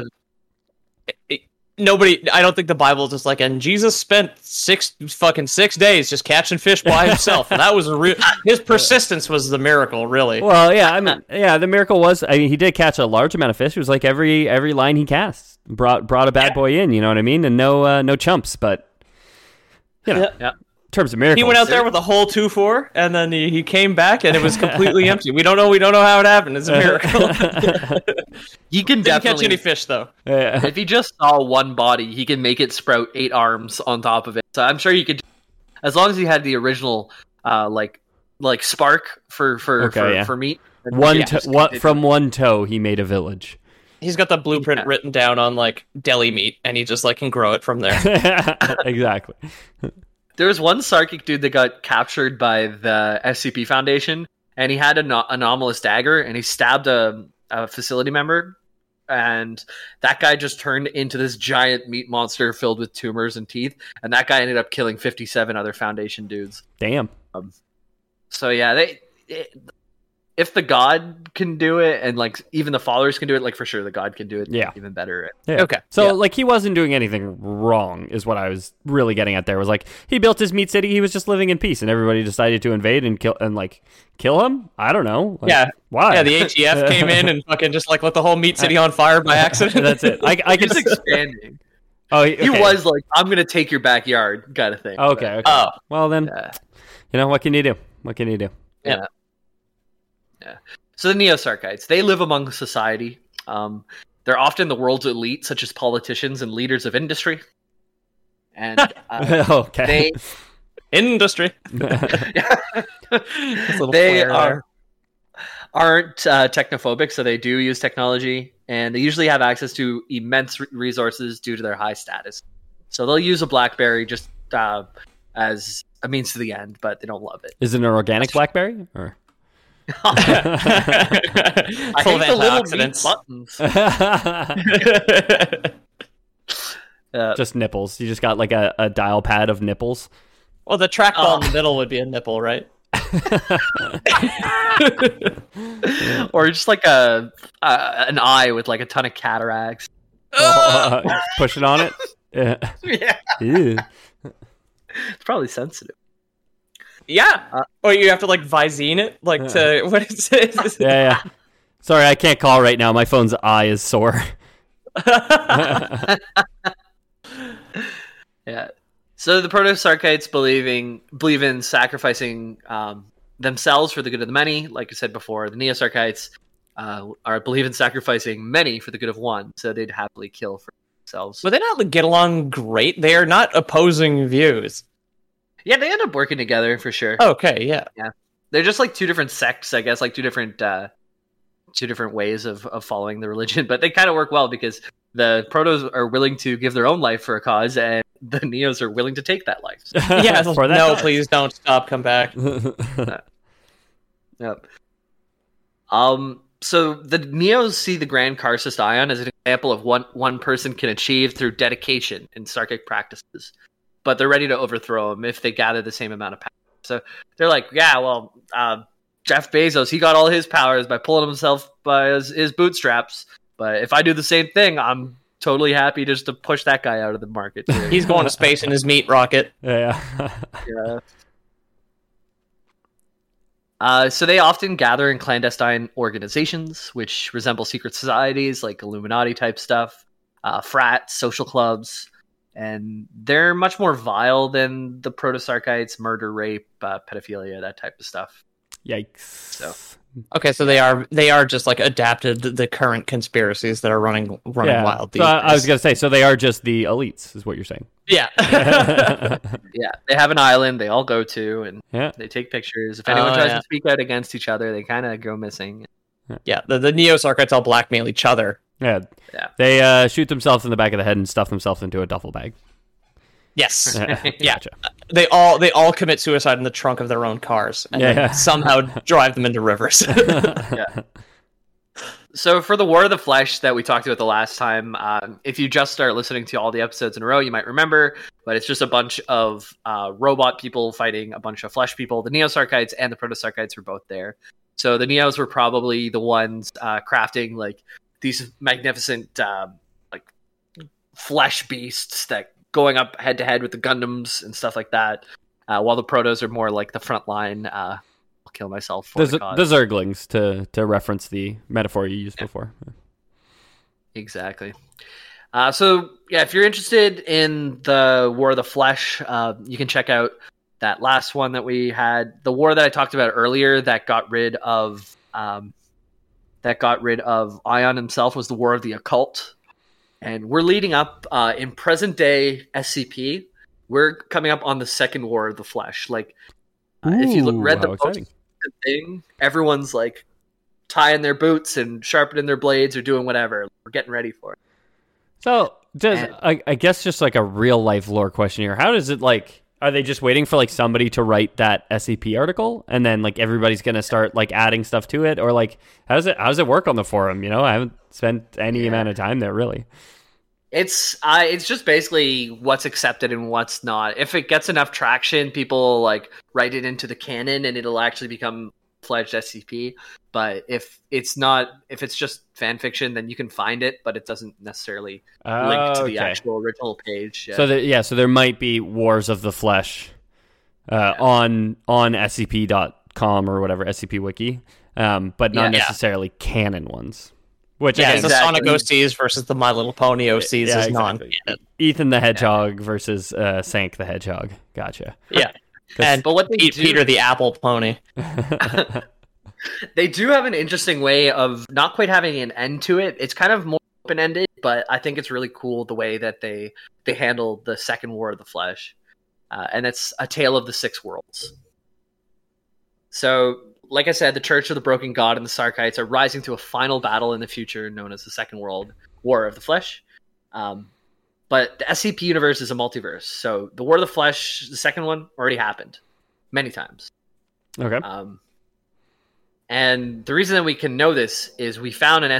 nobody. I don't think the Bible is just like, and Jesus spent 6 days just catching fish by himself. And that was his persistence was the miracle, really. Well, yeah, I mean, the miracle was, he did catch a large amount of fish. It was like every line he cast brought a bad boy in. You know what I mean? And no chumps, but Yeah. in terms of miracles, he went out there with a whole 2-4, and then he came back, and it was completely empty. We don't know how it happened. It's a miracle. He can Didn't definitely catch any fish though. Yeah. If he just saw one body, he can make it sprout 8 arms on top of it. So I'm sure you could, as long as he had the original like spark for meat. From one toe, he made a village. He's got the blueprint written down on like deli meat, and he just like can grow it from there. Exactly. There was one Sarkic dude that got captured by the SCP Foundation, and he had an anomalous dagger, and he stabbed a facility member, and that guy just turned into this giant meat monster filled with tumors and teeth, and that guy ended up killing 57 other Foundation dudes. Damn. So yeah, if the god can do it, and like even the followers can do it, like for sure the god can do it even better. Yeah. Okay. So like he wasn't doing anything wrong is what I was really getting at there. Was like he built his meat city, he was just living in peace, and everybody decided to invade and kill him? I don't know. Like, why? Yeah, the ATF came in and fucking just like lit the whole meat city on fire by accident. That's it. I can just expanding. Oh, okay. He was like, I'm going to take your backyard kind of thing. Okay. Oh. Well then, what can you do? What can you do? Yeah. So the Neo-Sarkites, they live among society. They're often the world's elite, such as politicians and leaders of industry. And okay. Industry. They aren't technophobic, so they do use technology, and they usually have access to immense resources due to their high status. So they'll use a BlackBerry just as a means to the end, but they don't love it. Is it an organic BlackBerry? Or? I hate the little meat buttons. Just nipples. You just got like a dial pad of nipples. Well, the trackball in the middle would be a nipple, right? Or just like an eye with like a ton of cataracts. Pushing on it. Yeah. Ew. It's probably sensitive. Yeah. Or you have to like Visine it, like to what is it? Yeah. Sorry, I can't call right now. My phone's eye is sore. Yeah. So the Proto-Sarkites believe in sacrificing themselves for the good of the many. Like I said before, the Neo-Sarkites believe in sacrificing many for the good of one. So they'd happily kill for themselves. But they not get along great. They are not opposing views. Yeah, they end up working together for sure. Okay, yeah. They're just like two different sects, I guess, like two different ways of following the religion. But they kind of work well because the Protos are willing to give their own life for a cause, and the Neos are willing to take that life. So. Yeah, no, please don't stop. Come back. Yep. So the Neos see the Grand Karcist Ion as an example of what one person can achieve through dedication in Sarkic practices, but they're ready to overthrow him if they gather the same amount of power. So they're like, yeah, well, Jeff Bezos, he got all his powers by pulling himself by his bootstraps. But if I do the same thing, I'm totally happy just to push that guy out of the market. He's going to space in his meat rocket. Yeah. So they often gather in clandestine organizations, which resemble secret societies like Illuminati type stuff, frats, social clubs, and they're much more vile than the Proto-Sarkites, murder, rape, pedophilia, that type of stuff. Yikes. So. Okay, so they are just like adapted the current conspiracies that are running wild. So I was gonna say, so they are just the elites, is what you're saying. Yeah. Yeah, they have an island they all go to, and they take pictures. If anyone tries to speak out against each other, they kind of go missing. Yeah, the Neo-Sarkites all blackmail each other. Yeah. They shoot themselves in the back of the head and stuff themselves into a duffel bag. Yes. Yeah. Gotcha. They all commit suicide in the trunk of their own cars and then somehow drive them into rivers. So for the War of the Flesh that we talked about the last time, if you just start listening to all the episodes in a row, you might remember, but it's just a bunch of robot people fighting a bunch of flesh people. The Neo-Sarkites and the Proto-Sarkites were both there. So the Neos were probably the ones crafting like these magnificent like flesh beasts that going up head to head with the Gundams and stuff like that, while the Protos are more like the front line. I'll kill myself for the Zerglings, to reference the metaphor you used before. Exactly. So yeah, if you're interested in the War of the Flesh, you can check out that last one that we had. The war that I talked about earlier that got rid of Ion himself was the War of the Occult. And we're leading up in present day SCP. We're coming up on the second War of the Flesh. Like, if you read the book thing, everyone's like tying their boots and sharpening their blades or doing whatever. We're getting ready for it. So, I guess just like a real life lore question here. How does it like? Are they just waiting for like somebody to write that SCP article, and then like everybody's gonna start like adding stuff to it, or like how does it work on the forum? You know, I haven't spent any amount of time there really. It's just basically what's accepted and what's not. If it gets enough traction, people like write it into the canon, and it'll actually become fledged SCP. But if it's just fan fiction, then you can find it, but it doesn't necessarily link to the actual original page. Yeah. So there might be Wars of the Flesh on scp.com or whatever, SCP Wiki, but not necessarily canon ones. Which the Sonic OCs versus the My Little Pony OCs is non-canon. Ethan the Hedgehog versus Sank the Hedgehog. Gotcha. Yeah. But what Peter the Apple Pony. They do have an interesting way of not quite having an end to it. It's kind of more open-ended, but I think it's really cool the way that they handle the second War of the Flesh. And it's a tale of the six worlds. So, like I said, the Church of the Broken God and the Sarkites are rising to a final battle in the future known as the Second World War of the Flesh. But the SCP universe is a multiverse. So the War of the Flesh, the second one, already happened many times. Okay. And the reason that we can know this is we found an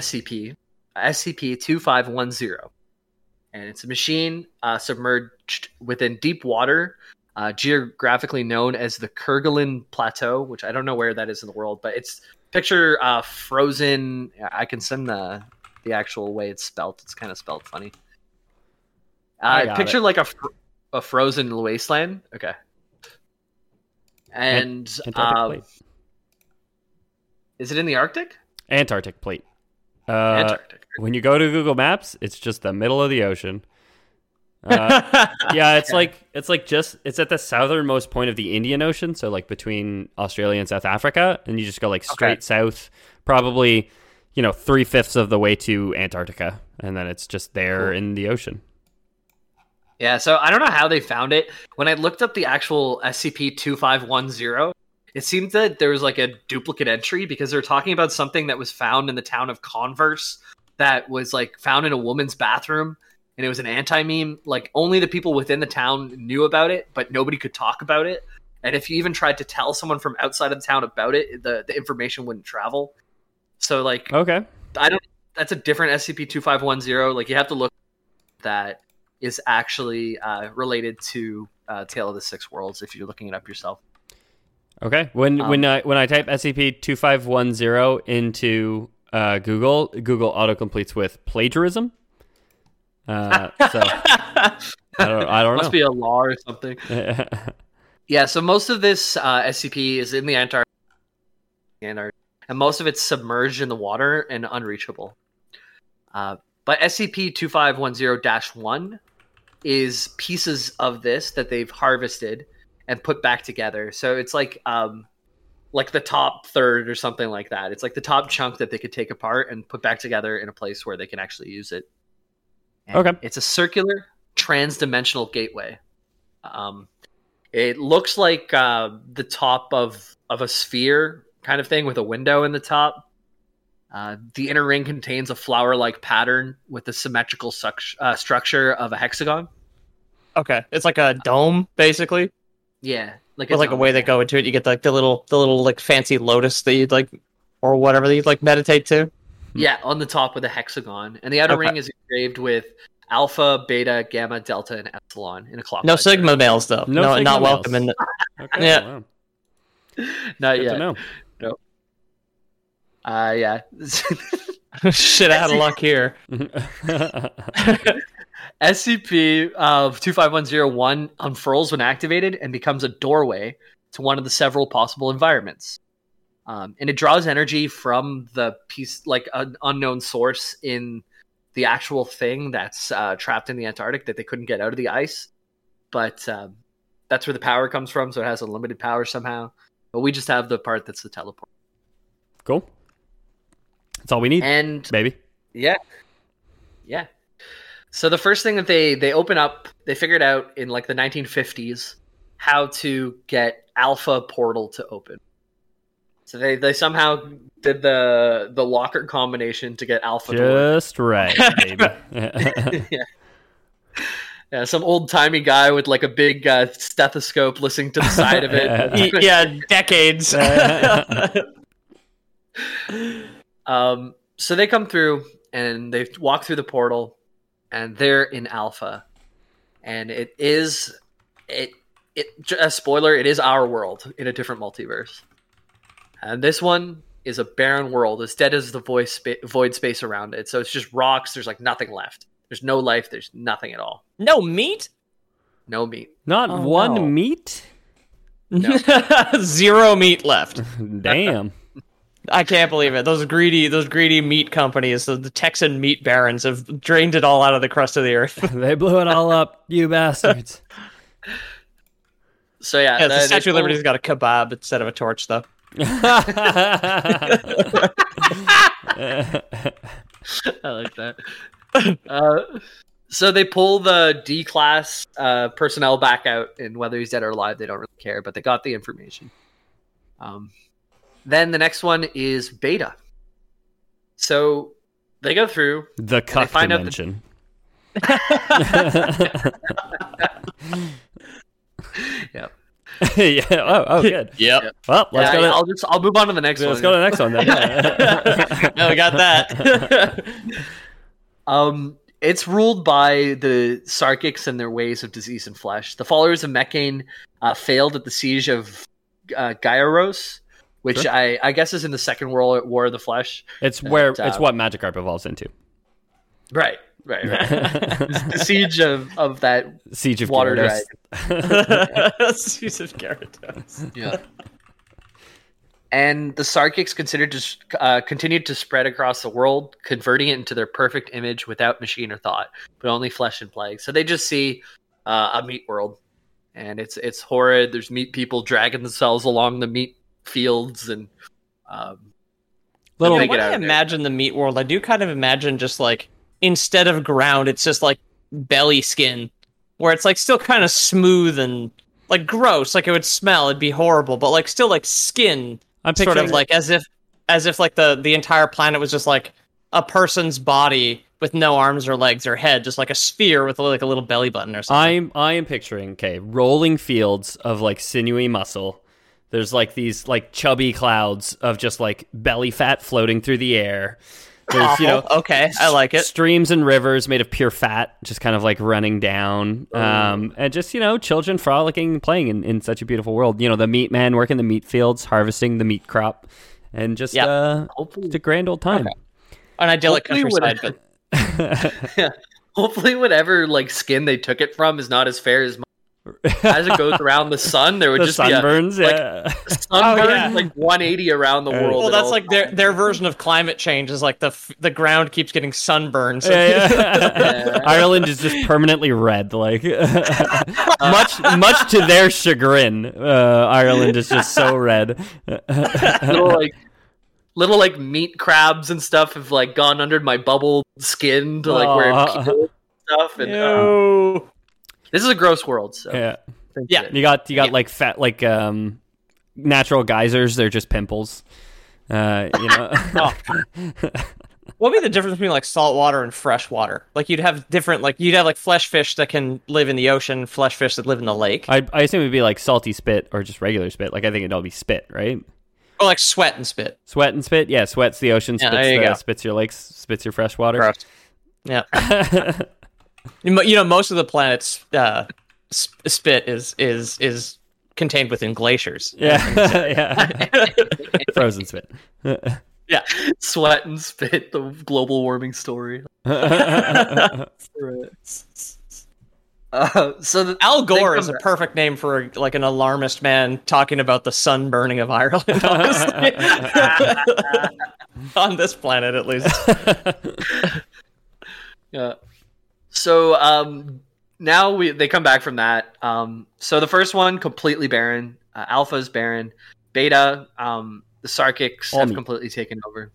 SCP-2510. And it's a machine submerged within deep water, geographically known as the Kerguelen Plateau, which I don't know where that is in the world, but it's picture frozen. I can send the actual way it's spelled. It's kind of spelled funny. Picture like a frozen wasteland. Okay. And is it in the Arctic? Antarctic plate. Antarctic. When you go to Google Maps, it's just the middle of the ocean. Yeah, it's it's at the southernmost point of the Indian Ocean, so like between Australia and South Africa, and you just go like straight south, probably 3/5 of the way to Antarctica, and then it's just there in the ocean. Yeah, so I don't know how they found it. When I looked up the actual SCP-2510, it seemed that there was like a duplicate entry because they're talking about something that was found in the town of Converse that was like found in a woman's bathroom, and it was an anti-meme. Like only the people within the town knew about it, but nobody could talk about it. And if you even tried to tell someone from outside of the town about it, the information wouldn't travel. So like, okay, that's a different SCP-2510. Like you have to look that is actually related to Tale of the Six Worlds if you're looking it up yourself. Okay. When I type SCP-2510 into Google autocompletes with plagiarism. So I don't know. Must be a law or something. Yeah. So most of this SCP is in the Antarctic, and most of it's submerged in the water and unreachable. But SCP-2510-1 is pieces of this that they've harvested and put back together. So it's like the top third or something like that. It's like the top chunk that they could take apart and put back together in a place where they can actually use it. And okay. It's a circular trans-dimensional gateway. It looks like the top of a sphere kind of thing with a window in the top. The inner ring contains a flower-like pattern with the symmetrical structure of a hexagon. Okay, it's like a dome, basically. Yeah, like a way they go into it. You get like the little like fancy lotus that you'd like, or whatever that you'd like meditate to. Yeah, on the top with a hexagon, and the outer ring is engraved with alpha, beta, gamma, delta, and epsilon in a clockwise. No sigma males though. No, Sigma not males. welcome in. Okay, Yeah, wow. Not Good yet. to know. No. Yeah. shit, I had a luck here. SCP-2510-1 unfurls when activated and becomes a doorway to one of the several possible environments. And it draws energy from the piece, like an unknown source in the actual thing that's trapped in the Antarctic that they couldn't get out of the ice. But that's where the power comes from, so it has unlimited power somehow. But we just have the part that's the teleport. Cool. That's all we need, And baby. Yeah. So the first thing that they open up, they figured out in like the 1950s how to get Alpha Portal to open. So they somehow did the locker combination to get Alpha to work. Just right, baby. Yeah, some old-timey guy with like a big stethoscope listening to the side of it. Yeah, decades. So they come through and they walk through the portal, and they're in Alpha, and a spoiler, it is our world in a different multiverse, and this one is a barren world, as dead as the void space around it. So it's just rocks. There's like nothing left. There's no life. There's nothing at all. No meat. No meat. Not one meat. No. 0 meat left. Damn. I can't believe it. Those greedy meat companies, the Texan meat barons, have drained it all out of the crust of the earth. They blew it all up, you bastards. So yeah, the Statue of Liberty's got a kebab instead of a torch, though. I like that. So they pull the D-class personnel back out, and whether he's dead or alive, they don't really care, but they got the information. Then the next one is Beta. So they go through the cuck dimension. Yep. Yeah. Oh, good. Yep. Well, let's go. I'll move on to the next one. Let's go to the next one then. No, we got that. It's ruled by the Sarkics and their ways of disease and flesh. The followers of Mechane failed at the siege of Gyros, which Sure. I guess is in the Second World War of the Flesh. It's where it's what Magikarp evolves into. Right. The siege of that Siege of water Gyarados. dragon. Siege of Gyarados. Yeah. And the Sarkics continued to spread across the world, converting it into their perfect image without machine or thought, but only flesh and plague. So they just see a meat world, and it's horrid. There's meat people dragging themselves along the meat fields, and When get I out of there. imagine the meat world, I do kind of imagine just like instead of ground, it's just like belly skin, where it's like still kind of smooth and like gross. Like it would smell, it'd be horrible, but like still like skin. I'm Sort of picturing like as if like the entire planet was just like a person's body with no arms or legs or head, just like a sphere with like a little belly button or something. I am picturing rolling fields of like sinewy muscle. There's like these like chubby clouds of just like belly fat floating through the air. There's okay, I like it. Streams and rivers made of pure fat, just kind of like running down, and just children frolicking and playing in such a beautiful world. The meat man working the meat fields, harvesting the meat crop, and just it's a grand old time. Okay. An idyllic Hopefully countryside, but hopefully whatever like skin they took it from is not as fair as mine. As it goes around the sun, there would The just sunburns, be a sunburn, yeah. like 180 around the world. well, at that's all like times. their version of climate change is like the ground keeps getting sunburned. So Yeah. Ireland is just permanently red, like much to their chagrin. Ireland is just so red. little like meat crabs and stuff have like gone under my bubble skin to like where it peels and stuff. And Ew. this is a gross world. So Yeah, Yeah. you got like fat like natural geysers. They're just pimples. What would be the difference between like salt water and fresh water? Like you'd have like flesh fish that can live in the ocean, flesh fish that live in the lake, I assume it'd be like salty spit or just regular spit. Like I think it'd all be spit, right? or like sweat and spit. Sweat and spit. Yeah, sweat's the ocean. Yeah, there you go. Spits your lakes. Spits your fresh water. Gross. Yeah. Most of the planet's spit is contained within glaciers. Yeah, yeah. Frozen spit. Yeah. sweat and spit, the global warming story. So Al Gore is a perfect name for like an alarmist man talking about the sun burning of Ireland, honestly. On this planet, at least. Yeah. So now they come back from that. So the first one completely barren. Alpha is barren. Beta, the Sarkics have completely taken over.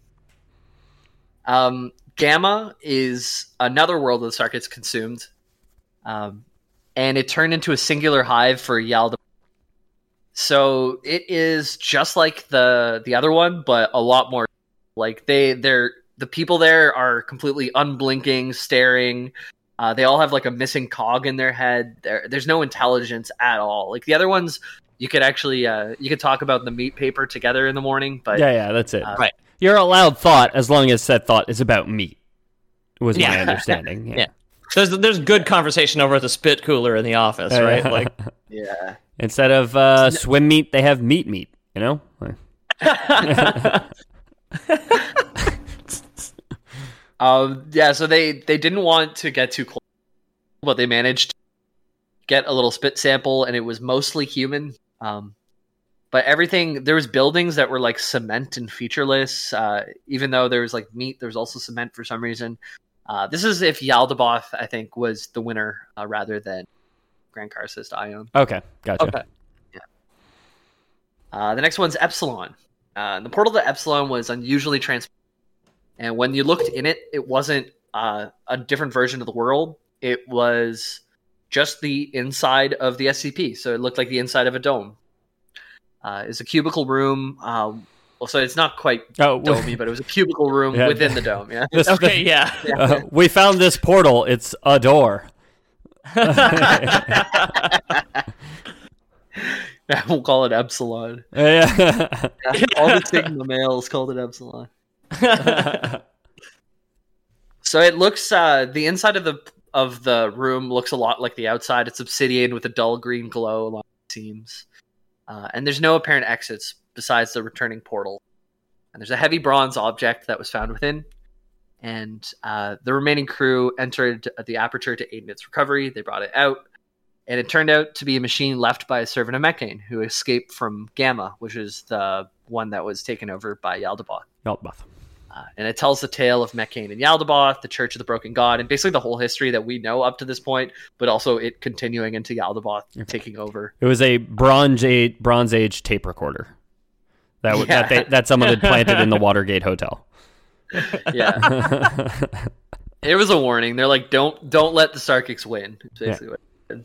Gamma is another world that the Sarkics consumed. And it turned into a singular hive for Yaldabaoth. So it is just like the other one, but a lot more. Like the people there are completely unblinking, staring. They all have like a missing cog in their head. There's no intelligence at all. Like the other ones, you could actually you could talk about the meat paper together in the morning. But yeah, that's it. Right. You're allowed thought as long as said thought is about meat. Was my understanding. Yeah. There's good conversation over at the spit cooler in the office, right? Like, yeah. Instead of swim meat, they have meat. Yeah, so they didn't want to get too close, but they managed to get a little spit sample, and it was mostly human. But everything, there was buildings that were like cement and featureless. Even though there was like meat, there was also cement for some reason. This is if Yaldabaoth, I think, was the winner rather than Grand Karcist Ion. Okay, gotcha. okay. The next one's Epsilon. The portal to Epsilon was unusually transparent. And when you looked in it, it wasn't a different version of the world. It was just the inside of the SCP. So it looked like the inside of a dome. It's a cubicle room Well, so it's not quite domey, but it was a cubicle room within the dome. Yeah. We found this portal. It's a door. We'll call it Epsilon. Yeah. All the Sigma males called it Epsilon. So it looks the inside of the room looks a lot like the outside. It's obsidian with a dull green glow along the seams, and there's no apparent exits besides the returning portal. And there's a heavy bronze object that was found within. And the remaining crew entered the aperture to aid in its recovery. They brought it out, and it turned out to be a machine left by a servant of Mecane who escaped from Gamma, which is the one that was taken over by Yaldabaoth. And it tells the tale of Mecane and Yaldabaoth, the Church of the Broken God, and basically the whole history that we know up to this point, but also it continuing into Yaldabaoth taking over. It was a Bronze Age tape recorder that someone had planted in the Watergate Hotel. Yeah. It was a warning. They're like, don't let the Sarkics win. Basically what it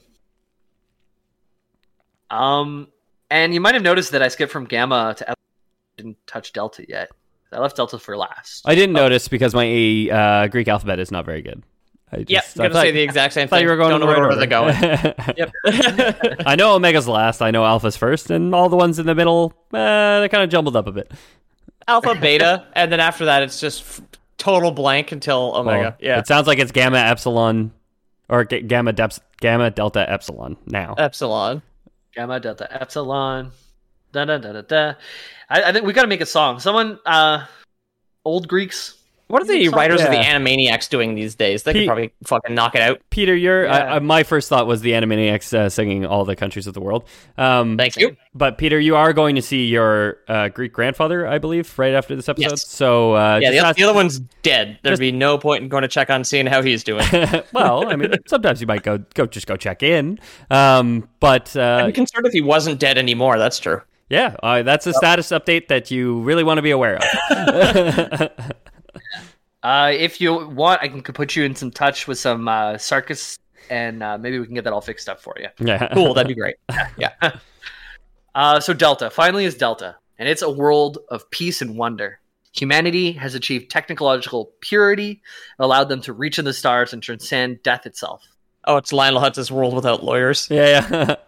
did. And you might have noticed that I skipped from Gamma to Epsilon. Didn't touch Delta yet. I left Delta for last. I didn't notice because my Greek alphabet is not very good. I was going to say the exact same thing. You were going Don't know where they're going. Yep. I know Omega's last. I know Alpha's first, and all the ones in the middle, they're kind of jumbled up a bit. Alpha, Beta, and then after that, it's just total blank until Omega. Well, it sounds like it's Gamma, Epsilon, or Gamma, Delta, Epsilon now. Epsilon. Gamma, Delta, Epsilon. Da da da da da. I think we got to make a song. Someone, old Greeks. What are the writers of the Animaniacs doing these days? They could probably fucking knock it out. Peter, my first thought was the Animaniacs singing All the Countries of the World. Thank you. But Peter, you are going to see your Greek grandfather, I believe, right after this episode. Yes. So the other one's dead. There'd be no point in going to check on seeing how he's doing. Well, I mean, sometimes you might go check in. But I'd be concerned if he wasn't dead anymore. That's true. Yeah, that's a status update that you really want to be aware of. If you want, I can put you in some touch with some Sarkis, and maybe we can get that all fixed up for you. Yeah, cool. That'd be great. Yeah. So Delta finally is Delta, and it's a world of peace and wonder. Humanity has achieved technological purity, allowed them to reach in the stars and transcend death itself. Oh, it's Lionel Hutz's world without lawyers. Yeah.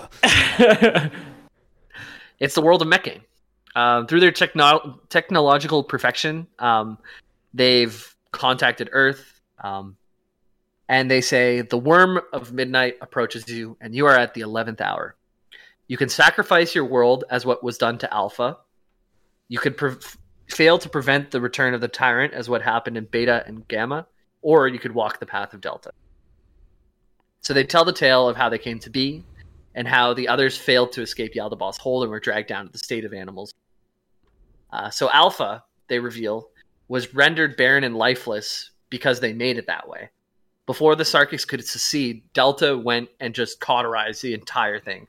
It's the world of Mecane. Through their technological perfection, they've contacted Earth, and they say, the worm of midnight approaches you, and you are at the 11th hour. You can sacrifice your world as what was done to Alpha. You could fail to prevent the return of the tyrant as what happened in Beta and Gamma, or you could walk the path of Delta. So they tell the tale of how they came to be, and how the others failed to escape Yaldabaoth's hold and were dragged down to the state of animals. So Alpha, they reveal, was rendered barren and lifeless because they made it that way. Before the Sarkics could succeed, Delta went and just cauterized the entire thing.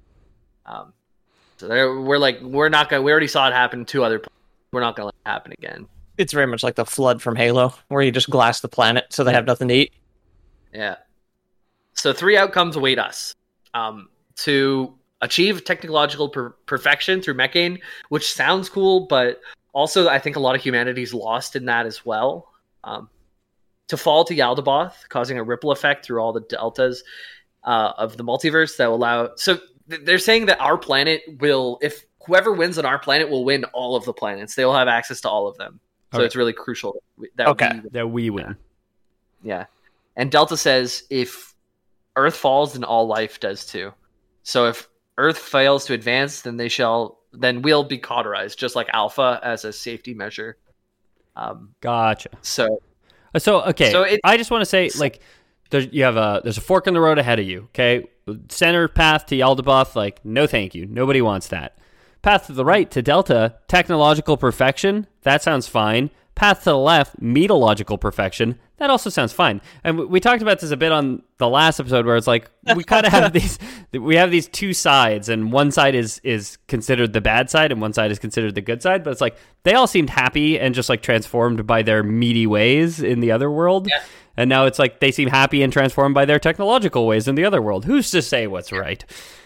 So we're like, we already saw it happen to other planets. We're not going to let it happen again. It's very much like the flood from Halo, where you just glass the planet so they have nothing to eat. Yeah. So 3 outcomes await us. To achieve technological perfection through Mecane, which sounds cool, but also I think a lot of humanity's lost in that as well. To fall to Yaldabaoth, causing a ripple effect through all the deltas of the multiverse that will allow... So they're saying that our planet will... If whoever wins on our planet will win all of the planets. They will have access to all of them. So it's really crucial that we win. Yeah. And Delta says if Earth falls, then all life does too. So if Earth fails to advance, then we'll be cauterized, just like Alpha as a safety measure. Gotcha. So okay. I just want to say, like, there's a fork in the road ahead of you. Okay, center path to Yaldabaoth, like, no, thank you. Nobody wants that. Path to the right to Delta, technological perfection. That sounds fine. Path to the left, metalogical perfection. That also sounds fine. And we talked about this a bit on the last episode, where it's like we kind of have these two sides, and one side is considered the bad side, and one side is considered the good side. But it's like they all seemed happy and just like transformed by their meaty ways in the other world, and now it's like they seem happy and transformed by their technological ways in the other world. Who's to say what's right?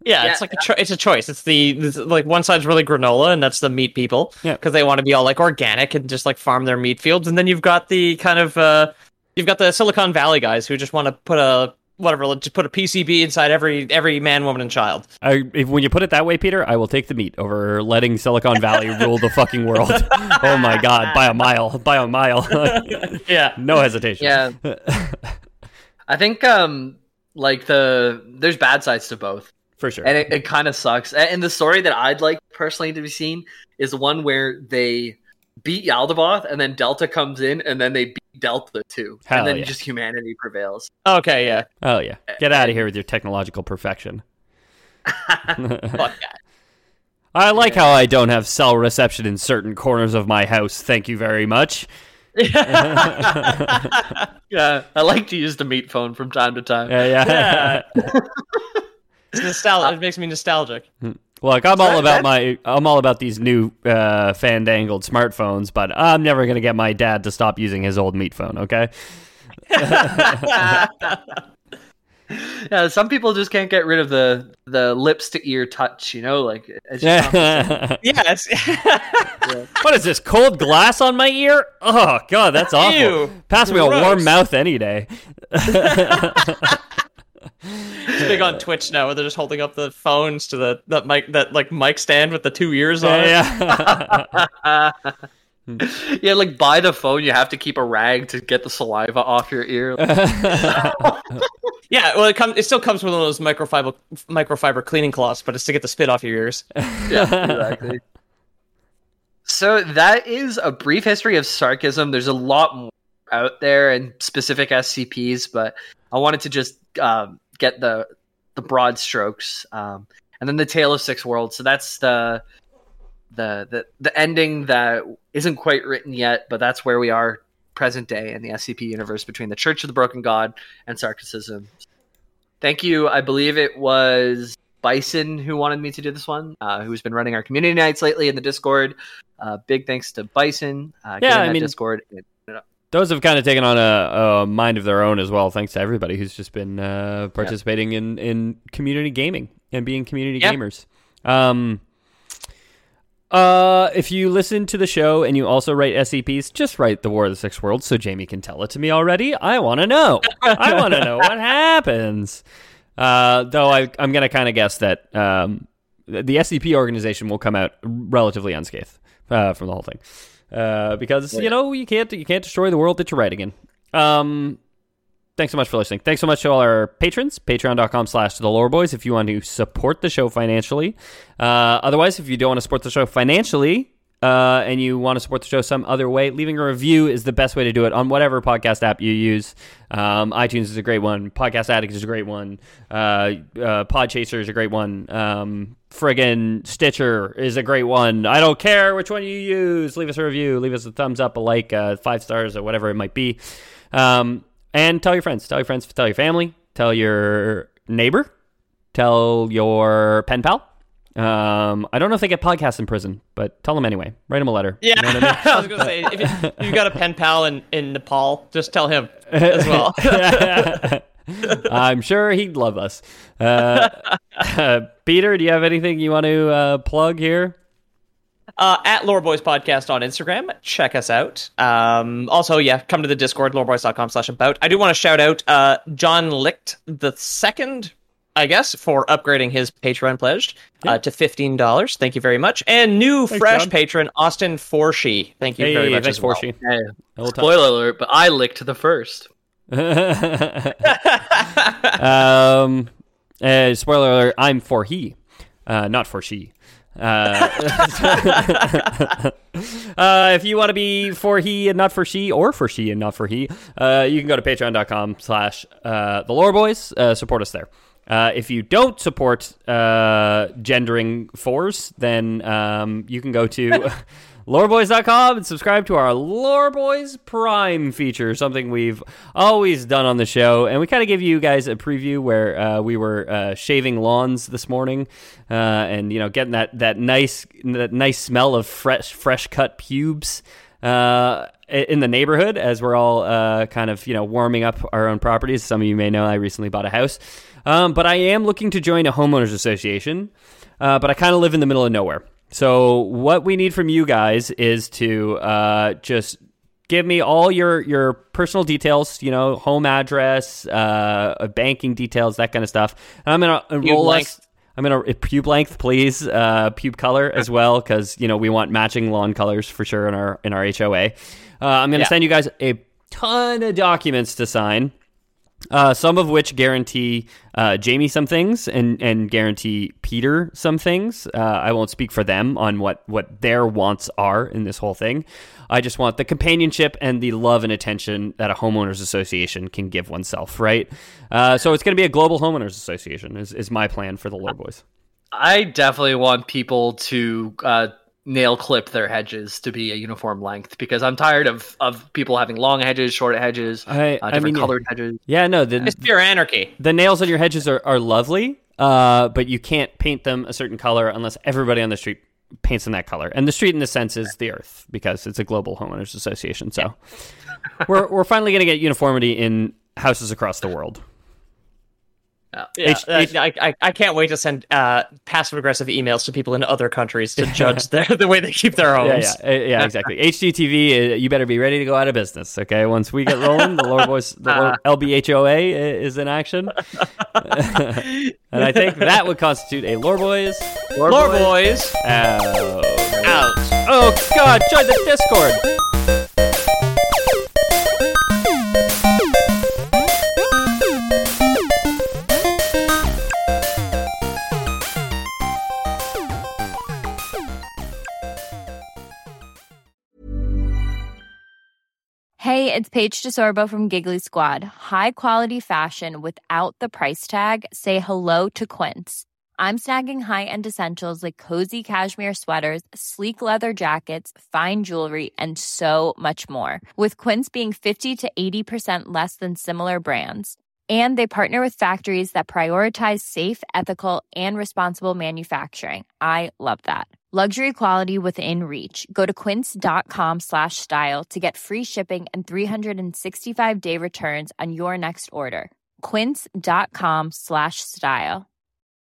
Yeah, it's like it's a choice. It's like one side's really granola, and that's the meat people, because they want to be all like organic and just like farm their meat fields. And then you've got the kind of you've got the Silicon Valley guys who just want to put a PCB inside every man, woman, and child. When you put it that way, Peter, I will take the meat over letting Silicon Valley rule the fucking world. Oh my god, by a mile. Yeah, no hesitation. Yeah, I think there's bad sides to both. For sure. And it kind of sucks. And the story that I'd like personally to be seen is the one where they beat Yaldabaoth and then Delta comes in and then they beat Delta too. Hell and then yeah. just humanity prevails. Okay, yeah. Oh, yeah. Get out of here with your technological perfection. Fuck that. I like how I don't have cell reception in certain corners of my house. Thank you very much. Yeah, I like to use the meat phone from time to time. Yeah. It's nostalgic. It makes me nostalgic. Look, I'm all about these new fandangled smartphones, but I'm never gonna get my dad to stop using his old meat phone. Okay. Yeah, some people just can't get rid of the lips to ear touch. Like it's just Yes. What is this, cold glass on my ear? Oh god, that's awful. Ew, Pass me a warm mouth any day. It's big on Twitch now, where they're just holding up the phones to that mic stand with the two ears on it. Yeah, like by the phone, you have to keep a rag to get the saliva off your ear. Yeah, well, it still comes with one of those microfiber cleaning cloths, but it's to get the spit off your ears. Yeah, exactly. So that is a brief history of Sarkism. There's a lot more out there and specific SCPs, but I wanted to just get the broad strokes, and then the Tale of Six Worlds. So that's the ending that isn't quite written yet, but that's where we are present day in the SCP universe between the Church of the Broken God and Sarkism. Thank you. I believe it was Bison who wanted me to do this one, who's been running our community nights lately in the Discord. Big thanks to Bison. Discord. Those have kind of taken on a mind of their own as well, thanks to everybody who's just been participating in community gaming and being community gamers. If you listen to the show and you also write SCPs, just write the War of the Six Worlds so Jamie can tell it to me already. I want to know. I want to know what happens. Though I'm going to kind of guess that the SCP organization will come out relatively unscathed from the whole thing. Because you can't destroy the world that you're writing in. Thanks so much for listening. Thanks so much to all our patrons. Patreon.com/TheLoreBoys if you want to support the show financially. Otherwise, if you don't want to support the show financially and you want to support the show some other way, leaving a review is the best way to do it on whatever podcast app you use. iTunes is a great one. Podcast Addict is a great one. Podchaser is a great one. Friggin' Stitcher is a great one. I don't care which one you use. Leave us a review. Leave us a thumbs up, a like, 5 stars, or whatever it might be. And tell your friends. Tell your friends. Tell your family. Tell your neighbor. Tell your pen pal. I don't know if they get podcasts in prison, but tell them anyway. Write them a letter. Yeah, you know what I mean? I was going to say, if you've got a pen pal in Nepal, just tell him as well. I'm sure he'd love us. Peter, do you have anything you want to plug here? At Loreboys Podcast on Instagram. Check us out. Also, come to the Discord, loreboys.com/about. I do want to shout out John Licht II, I guess, for upgrading his Patreon pledge to $15. Thank you very much. And fresh patron, Austin Forshee. Thank you very much. Thanks, as well. Forshee. Hey, spoiler alert, but I licked the first. Spoiler alert, I'm for he, not for she. If you want to be for he and not for she, or for she and not for he, you can go to patreon.com/theloreboys. Support us there. If you don't support gendering fours, then you can go to loreboys.com and subscribe to our Loreboys Prime feature, something we've always done on the show. And we kind of give you guys a preview where we were shaving lawns this morning, and getting that nice smell of fresh cut pubes. in the neighborhood as we're all kind of, warming up our own properties. Some of you may know I recently bought a house. But I am looking to join a homeowners association, but I kind of live in the middle of nowhere. So what we need from you guys is to just give me all your personal details, home address, banking details, that kind of stuff. And I'm going to enroll us. I'm going to pube length, please, pube color as well, because, we want matching lawn colors for sure in our HOA. I'm going to send you guys a ton of documents to sign. Some of which guarantee Jamie some things and guarantee Peter some things. I won't speak for them on what their wants are in this whole thing. I just want the companionship and the love and attention that a homeowners association can give oneself, right? So it's going to be a global homeowners association is my plan for the Lore Boys. I definitely want people to nail clip their hedges to be a uniform length, because I'm tired of people having long hedges, short hedges, different colored hedges. Yeah, no, it's pure anarchy. The nails on your hedges are lovely, but you can't paint them a certain color unless everybody on the street paints them that color. And the street in this sense is the earth, because it's a global homeowners association. So we're finally going to get uniformity in houses across the world. I can't wait to send passive-aggressive emails to people in other countries to judge the way they keep their homes. Yeah, exactly. HGTV, you better be ready to go out of business, okay? Once we get rolling, the Lore Boys, LBHOA is in action. And I think that would constitute a Lore Boys. Lore Boys. Out. Oh, God, join the Discord. Hey, it's Paige DeSorbo from Giggly Squad. High quality fashion without the price tag. Say hello to Quince. I'm snagging high-end essentials like cozy cashmere sweaters, sleek leather jackets, fine jewelry, and so much more. With Quince being 50 to 80% less than similar brands. And they partner with factories that prioritize safe, ethical, and responsible manufacturing. I love that. Luxury quality within reach. Go to quince.com/style to get free shipping and 365-day returns on your next order. Quince.com/style.